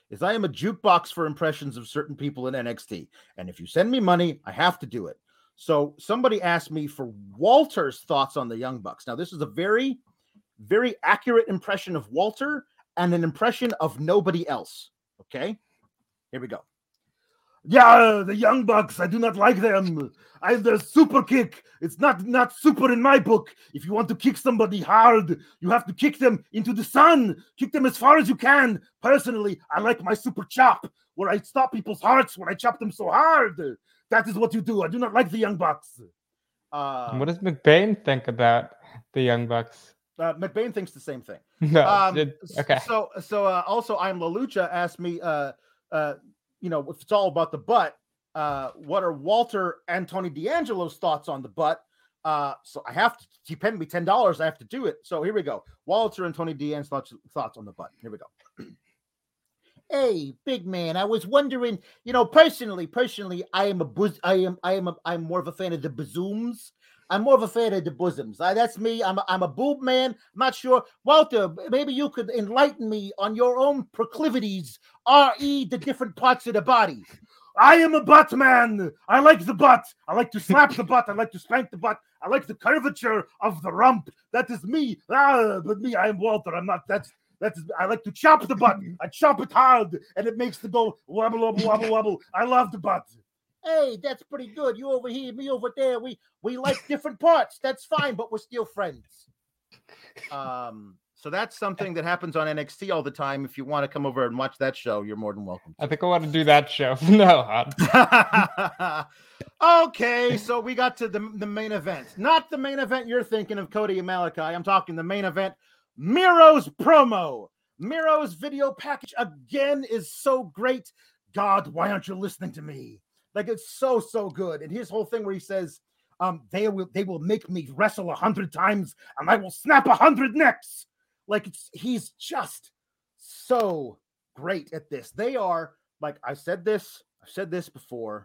is I am a jukebox for impressions of certain people in N X T. And if you send me money, I have to do it. So somebody asked me for Walter's thoughts on the Young Bucks. Now, this is a very, very accurate impression of Walter and an impression of nobody else. Okay, here we go. Yeah, the Young Bucks, I do not like them. I the super kick. It's not, not super in my book. If you want to kick somebody hard, you have to kick them into the sun. Kick them as far as you can. Personally, I like my super chop, where I stop people's hearts when I chop them so hard. That is what you do. I do not like the Young Bucks. Uh, what does McBain think about the Young Bucks? Uh, McBain thinks the same thing. No, um, it, okay. So, so uh, also, I'm LaLucha asked me, uh, uh, you know, if it's all about the butt, uh, what are Walter and Tony D'Angelo's thoughts on the butt? Uh, so I have to, he paid me ten dollars. I have to do it. So here we go. Walter and Tony D'Angelo's thoughts, thoughts on the butt. Here we go. Hey, big man. I was wondering, you know, personally, personally, I am a buzz. I am, I am, a, I'm more of a fan of the bazooms. I'm more of a fan of the bosoms. Uh, that's me. I'm a, I'm a boob man. I'm not sure. Walter, maybe you could enlighten me on your own proclivities, R E the different parts of the body. I am a butt man. I like the butt. I like to slap the butt. I like to spank the butt. I like the curvature of the rump. That is me. Ah, but me, I am Walter. I'm not, that's, that's, I like to chop the butt. I chop it hard, and it makes the go wobble, wobble, wobble, wobble. I love the butt. Hey, that's pretty good. You over here, me over there. We we like different parts. That's fine, but we're still friends. Um, so that's something that happens on N X T all the time. If you want to come over and watch that show, you're more than welcome to. I think I want to do that show. No. Okay, so we got to the, the main event. Not the main event you're thinking of, Cody and Malachi. I'm talking the main event. Miro's promo. Miro's video package again is so great. God, why aren't you listening to me? Like, it's so, so good. And his whole thing where he says, um, they will they will make me wrestle a hundred times and I will snap a hundred necks. Like, it's he's just so great at this. They are, like I said this, I've said this before.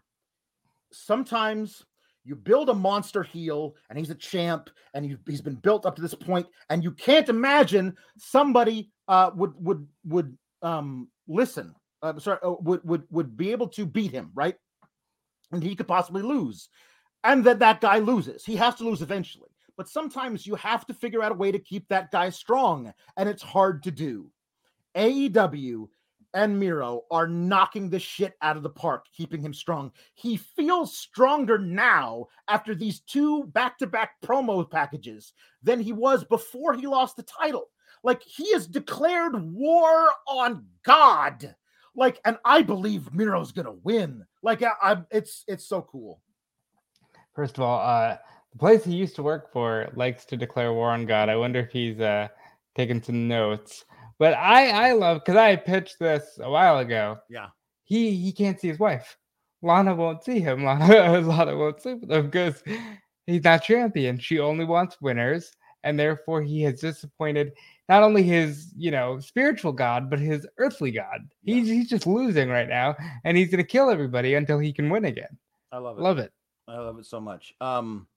Sometimes you build a monster heel and he's a champ and you, he's been built up to this point and you can't imagine somebody uh, would, would, would um, listen, uh, sorry, uh, would, would, would be able to beat him, right? And he could possibly lose. And then that guy loses. He has to lose eventually. But sometimes you have to figure out a way to keep that guy strong. And it's hard to do. A E W and Miro are knocking the shit out of the park, keeping him strong. He feels stronger now after these two back-to-back promo packages than he was before he lost the title. Like, he has declared war on God. Like, and I believe Miro's gonna win. Like, I, I, it's it's so cool. First of all, uh, the place he used to work for likes to declare war on God. I wonder if he's uh, taking some notes. But I, I love, because I pitched this a while ago. Yeah. He he can't see his wife. Lana won't see him. Lana, Lana won't sleep with him because he's not champion. She only wants winners. And therefore, he has disappointed not only his, you know, spiritual God, but his earthly God. Yeah. He's he's just losing right now, and he's going to kill everybody until he can win again. I love it. Love it. I love it so much. Um,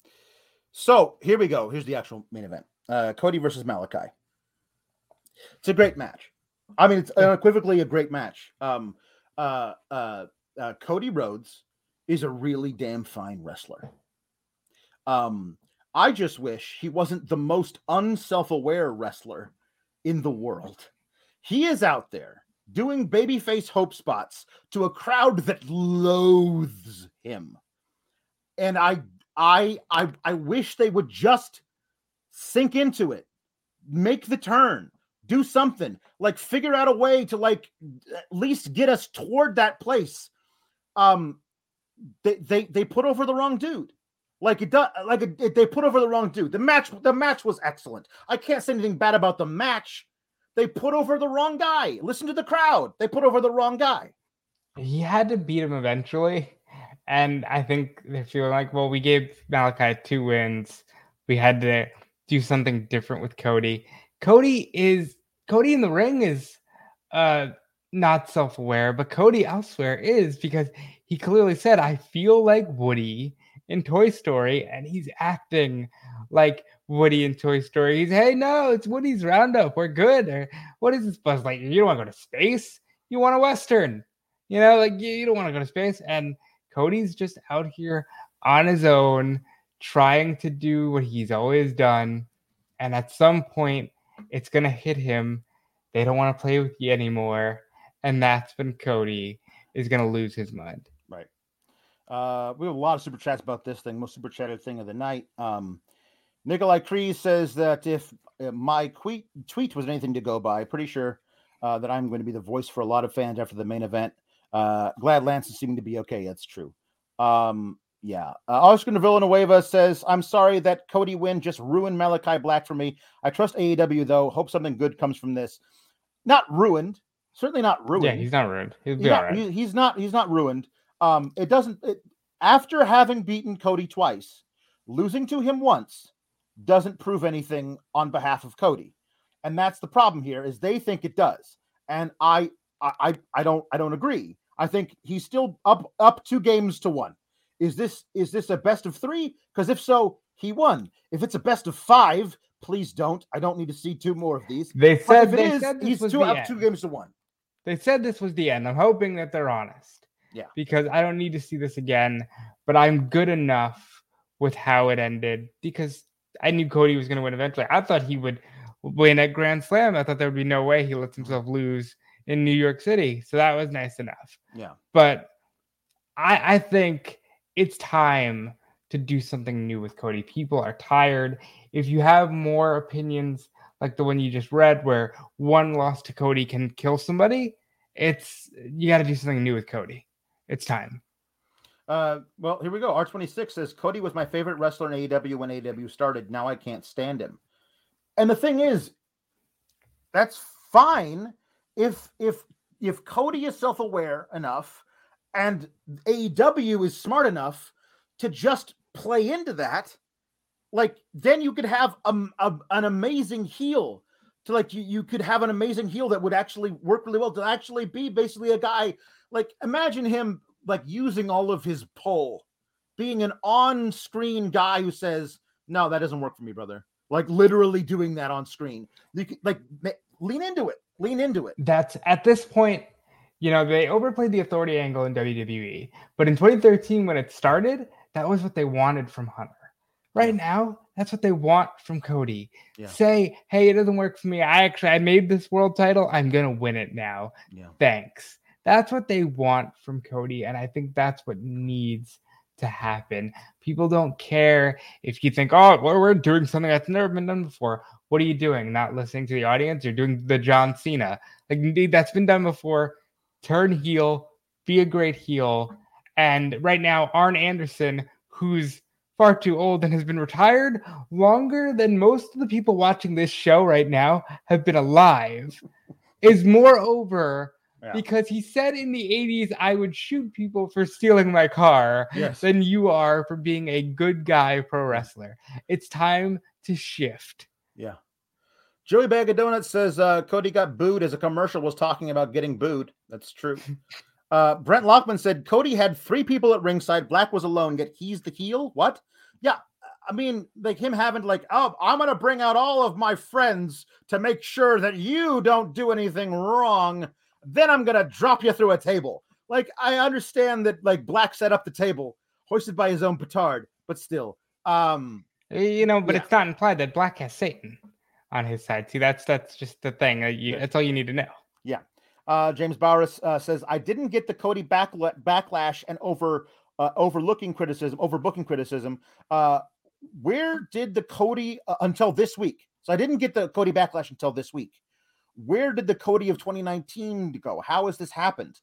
so here we go. Here's the actual main event. Uh, Cody versus Malachi. It's a great match. I mean, it's unequivocally a great match. Um, uh, uh, uh, Cody Rhodes is a really damn fine wrestler. Um. I just wish he wasn't the most unself-aware wrestler in the world. He is out there doing babyface hope spots to a crowd that loathes him. And I, I, I, I wish they would just sink into it, make the turn, do something, like figure out a way to like at least get us toward that place. Um, they they they put over the wrong dude. Like it does, like it, they put over the wrong dude. The match, the match was excellent. I can't say anything bad about the match. They put over the wrong guy. Listen to the crowd. They put over the wrong guy. He had to beat him eventually, and I think they're feeling like, well, we gave Malachi two wins. We had to do something different with Cody. Cody is Cody in the ring is uh, not self-aware, but Cody elsewhere is, because he clearly said, "I feel like Woody in Toy Story," and he's acting like Woody in Toy Story. He's, hey, no, it's Woody's Roundup. We're good. Or what is this, Buzz Lightyear? You don't want to go to space? You want a Western. You know, like you, you don't want to go to space. And Cody's just out here on his own, trying to do what he's always done. And at some point, it's going to hit him. They don't want to play with you anymore. And that's when Cody is going to lose his mind. Right. Uh, we have a lot of super chats about this thing. Most super chatted thing of the night. Um, Nikolai Kreese says that if uh, my tweet, tweet was anything to go by, pretty sure uh, that I'm going to be the voice for a lot of fans after the main event. Uh, glad Lance is seeming to be okay. That's true. Um, yeah. Uh, Oscar Villanueva says, I'm sorry that Cody win just ruined Malachi Black for me. I trust A E W, though. Hope something good comes from this. Not ruined. Certainly not ruined. Yeah, he's not ruined. He'll be he's, all not, right. he, he's not. He's not ruined. Um, it doesn't. It, after having beaten Cody twice, losing to him once doesn't prove anything on behalf of Cody, and that's the problem here. Is they think it does, and I, I, I don't. I don't agree. I think he's still up up two games to one. Is this is this a best of three? Because if so, he won. If it's a best of five, please don't. I don't need to see two more of these. They if said it they is, said this he's was two the up end. two games to one. They said this was the end. I'm hoping that they're honest. Yeah. Because I don't need to see this again, but I'm good enough with how it ended because I knew Cody was going to win eventually. I thought he would win at Grand Slam. I thought there would be no way he lets himself lose in New York City. So that was nice enough. Yeah. But I, I think it's time to do something new with Cody. People are tired. If you have more opinions like the one you just read where one loss to Cody can kill somebody, it's you got to do something new with Cody. It's time. Uh, well, here we go. R twenty-six says, Cody was my favorite wrestler in A E W when A E W started. Now I can't stand him. And the thing is, that's fine if if if Cody is self-aware enough and A E W is smart enough to just play into that. Like, then you could have a, a, an amazing heel to like, you, you could have an amazing heel that would actually work really well to actually be basically a guy. Like, imagine him like using all of his pull, being an on-screen guy who says, no, that doesn't work for me, brother. Like literally doing that on screen. You could, like lean into it, lean into it. That's at this point, you know, they overplayed the authority angle in W W E, but in twenty thirteen, when it started, that was what they wanted from Hunter. Right yeah. now, that's what they want from Cody. Yeah. Say, hey, it doesn't work for me. I actually, I made this world title. I'm going to win it now. Yeah. Thanks. That's what they want from Cody. And I think that's what needs to happen. People don't care if you think, oh, well, we're doing something that's never been done before. What are you doing? Not listening to the audience? You're doing the John Cena. Like, indeed, that's been done before. Turn heel, be a great heel. And right now, Arn Anderson, who's far too old and has been retired longer than most of the people watching this show right now have been alive, is more over yeah. because he said in the eighties, I would shoot people for stealing my car yes. than you are for being a good guy pro wrestler. It's time to shift. Yeah. Joey Bag of Donuts says uh, Cody got booed as a commercial was talking about getting booed. That's true. Uh, Brent Lockman said Cody had three people at ringside. Black was alone, yet he's the heel. What? Yeah. I mean, like him having like, oh, I'm going to bring out all of my friends to make sure that you don't do anything wrong. Then I'm going to drop you through a table. Like, I understand that like Black set up the table hoisted by his own petard, but still, um, you know, but yeah. it's not implied that Black has Satan on his side. See, that's, that's just the thing. Uh, you, that's all you need to know. Yeah. Uh, James Bowers uh, says, I didn't get the Cody backla- backlash and over uh, overlooking criticism, overbooking criticism. Uh, where did the Cody uh, until this week? So I didn't get the Cody backlash until this week. Where did the Cody of twenty nineteen go? How has this happened?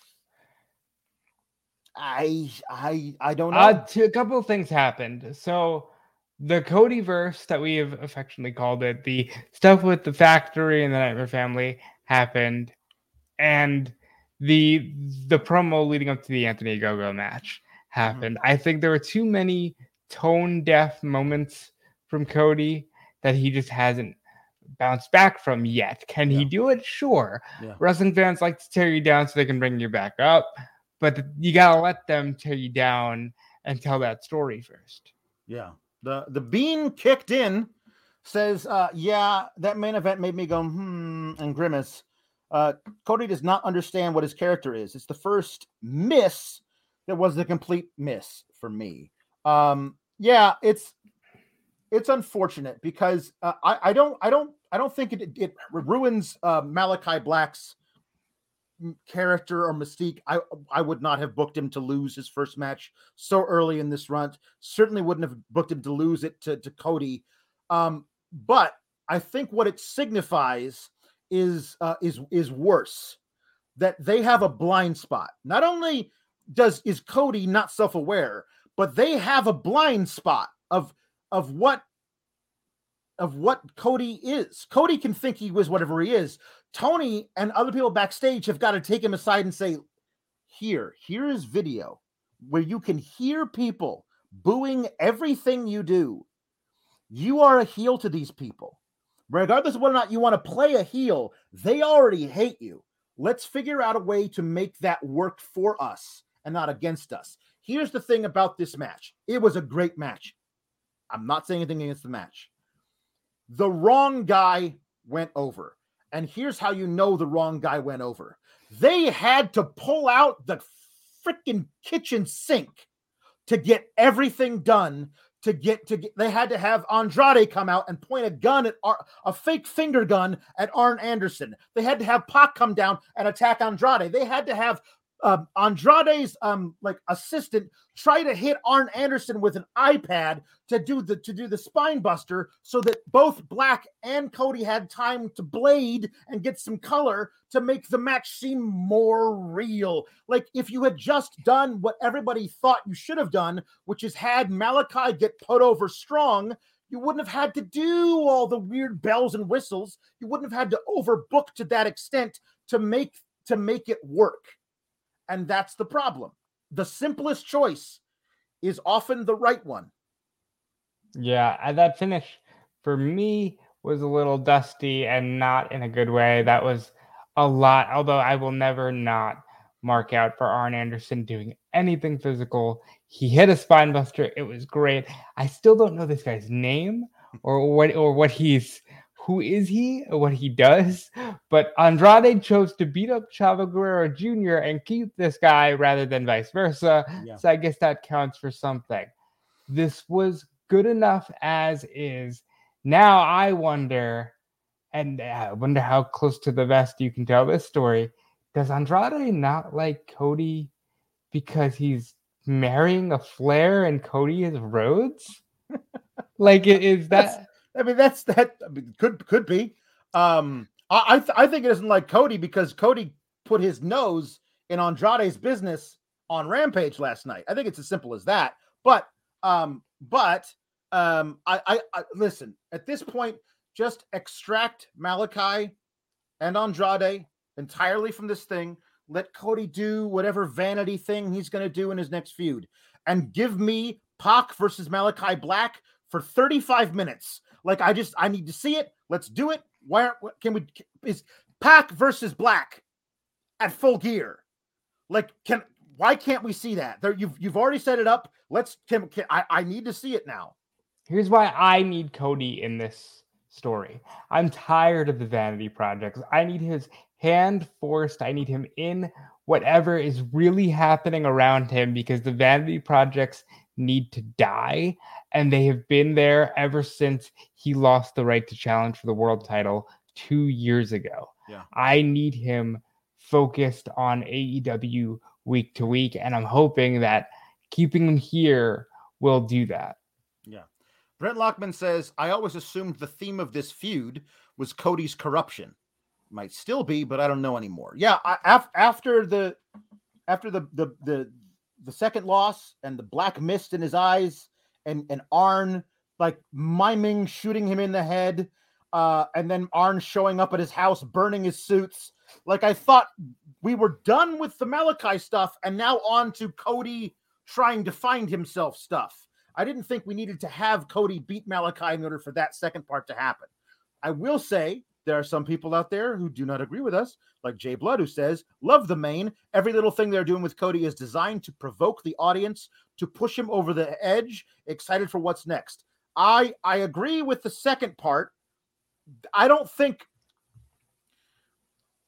I I I don't know. Uh, to, a couple of things happened. So the Codyverse that we have affectionately called it, the stuff with the factory and the Nightmare Family happened. And the the promo leading up to the Anthony Ogogo match happened. Mm-hmm. I think there were too many tone deaf moments from Cody that he just hasn't bounced back from yet. Can yeah. he do it? Sure. Yeah. Wrestling fans like to tear you down so they can bring you back up, but you gotta let them tear you down and tell that story first. Yeah. The the bean kicked in says, uh, yeah, that main event made me go, hmm, and grimace. Uh, Cody does not understand what his character is. It's the first miss that was the complete miss for me. Um, yeah, it's it's unfortunate because uh, I, I don't I don't I don't think it it ruins uh, Malachi Black's character or mystique. I I would not have booked him to lose his first match so early in this run. Certainly wouldn't have booked him to lose it to, to Cody. Um, but I think what it signifies is uh, is is worse. That they have a blind spot. Not only does is Cody not self-aware, but they have a blind spot of of what of what Cody is. Cody can think he was whatever he is. Tony and other people backstage have got to take him aside and say, here, here is video where you can hear people booing everything you do. You are a heel to these people. Regardless of whether or not you want to play a heel, they already hate you. Let's figure out a way to make that work for us and not against us. Here's the thing about this match. It was a great match. I'm not saying anything against the match. The wrong guy went over. And here's how you know the wrong guy went over. They had to pull out the freaking kitchen sink to get everything done. To get to get, they had to have Andrade come out and point a gun at Ar, a fake finger gun at Arn Anderson. They had to have Pac come down and attack Andrade. They had to have um, Andrade's um, like assistant try to hit Arn Anderson with an iPad to do the to do the spine buster, so that both Black and Cody had time to blade and get some color to make the match seem more real. Like if you had just done what everybody thought you should have done, which is had Malachi get put over strong, you wouldn't have had to do all the weird bells and whistles. You wouldn't have had to overbook to that extent to make to make it work. And that's the problem. The simplest choice is often the right one. Yeah, and that finish for me was a little dusty and not in a good way. That was a lot, although I will never not mark out for Arn Anderson doing anything physical. He hit a spine buster. It was great. I still don't know this guy's name or what or what he's who is he or what he does, but Andrade chose to beat up Chavo Guerrero Junior and keep this guy rather than vice versa. Yeah. So I guess that counts for something. This was good enough as is. Now I wonder, and I wonder how close to the vest you can tell this story. Does Andrade not like Cody because he's marrying a Flair and Cody is Rhodes? Like, is that... I mean, that's that I mean, could could be. Um, I I, th- I think it doesn't like Cody because Cody put his nose in Andrade's business on Rampage last night. I think it's as simple as that. But um, but um, I, I, I listen at this point. Just extract Malachi and Andrade entirely from this thing. Let Cody do whatever vanity thing he's going to do in his next feud, and give me Pac versus Malachi Black for thirty-five minutes. Like, I just, I need to see it. Let's do it. Why aren't, can we, is Pac versus Black at Full Gear? Like, can, why can't we see that? There, you've, you've already set it up. Let's, can, can, I, I need to see it now. Here's why I need Cody in this story. I'm tired of the vanity projects. I need his hand forced. I need him in whatever is really happening around him, because the vanity projects need to die, and they have been there ever since he lost the right to challenge for the world title two years ago. Yeah. I need him focused on A E W week to week, and I'm hoping that keeping him here will do that. Yeah. Brent Lockman says, I always assumed the theme of this feud was Cody's corruption. Might still be, but I don't know anymore. Yeah, I, af- after the after the the the the second loss and the black mist in his eyes and, and Arn like miming shooting him in the head, uh, and then Arn showing up at his house burning his suits. Like, I thought we were done with the Malachi stuff and now on to Cody trying to find himself stuff. I didn't think we needed to have Cody beat Malachi in order for that second part to happen. I will say there are some people out there who do not agree with us, like Jay Blood, who says, love the main. Every little thing they're doing with Cody is designed to provoke the audience, to push him over the edge, excited for what's next. I, I agree with the second part. I don't think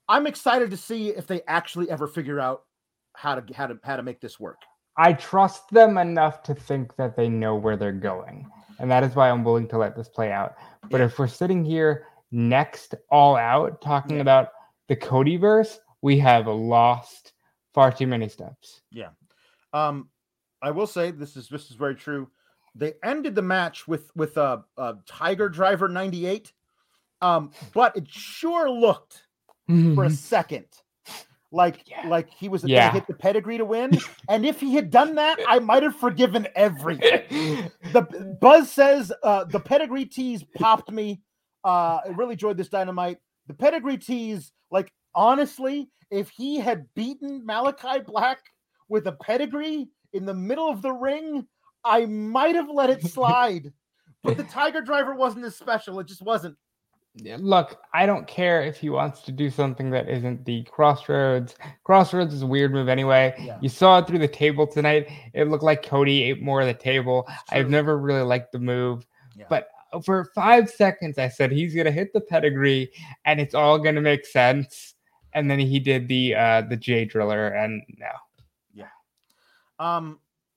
I'm excited to see if they actually ever figure out how to how to how to make this work. I trust them enough to think that they know where they're going. And that is why I'm willing to let this play out. But yeah. if we're sitting here next All Out talking yeah. about the Codyverse, we have lost far too many steps. Yeah. Um, I will say this is this is very true. They ended the match with with a uh, uh, Tiger Driver ninety-eight. Um, but it sure looked for a second like yeah. like he was yeah. going to hit the pedigree to win. And if he had done that, I might have forgiven everything. The Buzz says uh, the pedigree tease popped me. Uh, I really enjoyed this Dynamite. The pedigree tease, like honestly, if he had beaten Malachi Black with a pedigree in the middle of the ring, I might have let it slide. But the Tiger Driver wasn't as special. It just wasn't. Look, I don't care if he wants to do something that isn't the Crossroads. Crossroads is a weird move anyway. Yeah. You saw it through the table tonight. It looked like Cody ate more of the table. I've never really liked the move. Yeah. But for five seconds, I said he's going to hit the pedigree and it's all going to make sense. And then he did the uh, the J Driller, and no. Yeah. Um.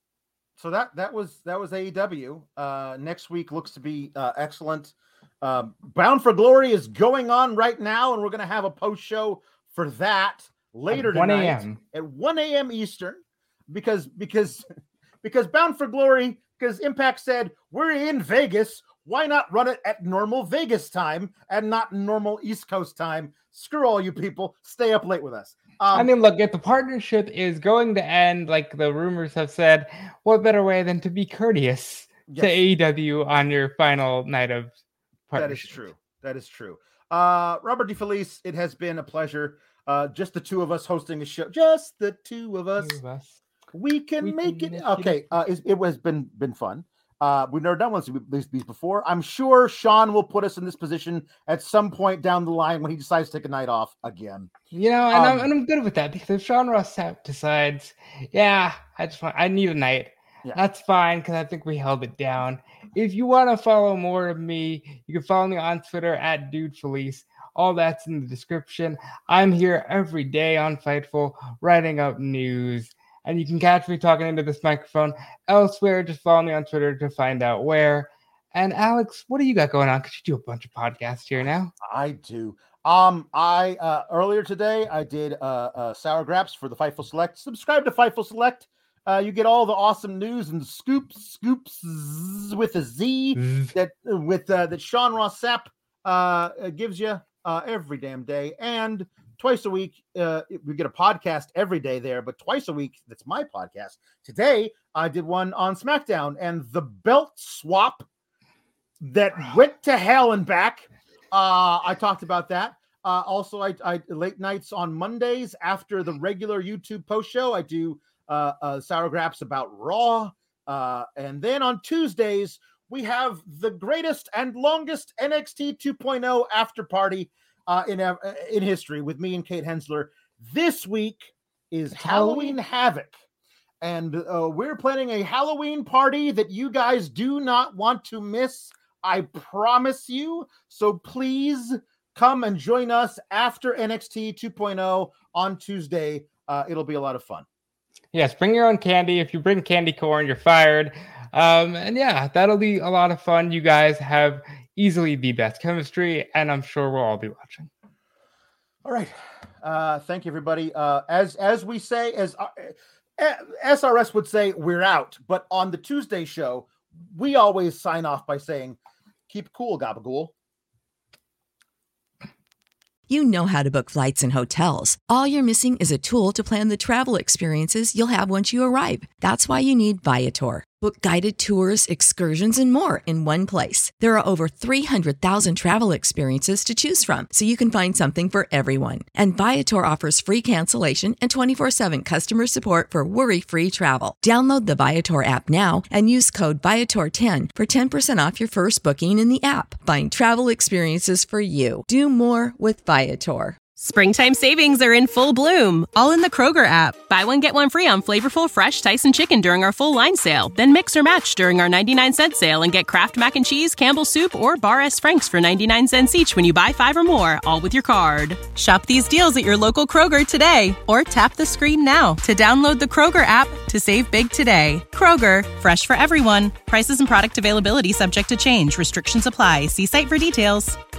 So that that was that was A E W. Uh, next week looks to be uh, excellent. Uh, Bound for Glory is going on right now, and we're going to have a post show for that later at one tonight a.m. at one a.m. Eastern, because because because Bound for Glory, because Impact said we're in Vegas. Why not run it at normal Vegas time and not normal East Coast time? Screw all you people. Stay up late with us. Um, I mean, look, if the partnership is going to end, like the rumors have said, what better way than to be courteous yes. to A E W on your final night of partnership? That is true. That is true. Uh, Robert DeFelice, it has been a pleasure. Uh, just the two of us hosting a show. Just the two of us. Two of us. We can we make can it. make Okay. it. Uh, it, it has been been fun. Uh, we've never done one of these, these before. I'm sure Sean will put us in this position at some point down the line when he decides to take a night off again. You know, and, um, I'm, and I'm good with that, because if Sean Ross Sapp decides, yeah, I just want, I need a night, yeah. that's fine, because I think we held it down. If you want to follow more of me, you can follow me on Twitter at Dude Felice. All that's in the description. I'm here every day on Fightful, writing up news. And you can catch me talking into this microphone elsewhere. Just follow me on Twitter to find out where. And Alex, what do you got going on? Because you do a bunch of podcasts here now. I do. Um, I uh, earlier today I did uh, uh, Sour Graps for the Fightful Select. Subscribe to Fightful Select. Uh, you get all the awesome news and scoops, scoops with a Z that with uh, that Sean Ross Sapp uh, gives you uh, every damn day. And twice a week, uh, we get a podcast every day there, but twice a week, that's my podcast. Today, I did one on SmackDown, and the belt swap that went to hell and back. Uh, I talked about that. Uh, also, I, I late nights on Mondays after the regular YouTube post show, I do uh, uh, Sour Graps about Raw. Uh, and then on Tuesdays, we have the greatest and longest N X T two point oh after party Uh, in uh, in history with me and Kate Hensler. This week is Halloween, Halloween Havoc, and uh, we're planning a Halloween party that you guys do not want to miss. I promise you. So please come and join us after N X T two point oh on Tuesday. Uh, it'll be a lot of fun. Yes, bring your own candy. If you bring candy corn, you're fired. Um, and yeah, that'll be a lot of fun. You guys have easily the best chemistry, and I'm sure we'll all be watching. All right. Uh, thank you, everybody. Uh, as as we say, as uh, S R S would say, we're out. But on the Tuesday show, we always sign off by saying, keep cool, Gabagool. You know how to book flights and hotels. All you're missing is a tool to plan the travel experiences you'll have once you arrive. That's why you need Viator. Book guided tours, excursions, and more in one place. There are over three hundred thousand travel experiences to choose from, so you can find something for everyone. And Viator offers free cancellation and twenty-four seven customer support for worry-free travel. Download the Viator app now and use code Viator ten for ten percent off your first booking in the app. Find travel experiences for you. Do more with Viator. Springtime savings are in full bloom, all in the Kroger app. Buy one, get one free on flavorful fresh Tyson chicken during our full line sale. Then mix or match during our ninety-nine cent sale and get Kraft Mac and Cheese, Campbell's Soup, or Bar S. Frank's for ninety-nine cents each when you buy five or more, all with your card. Shop these deals at your local Kroger today, or tap the screen now to download the Kroger app to save big today. Kroger, fresh for everyone. Prices and product availability subject to change. Restrictions apply. See site for details.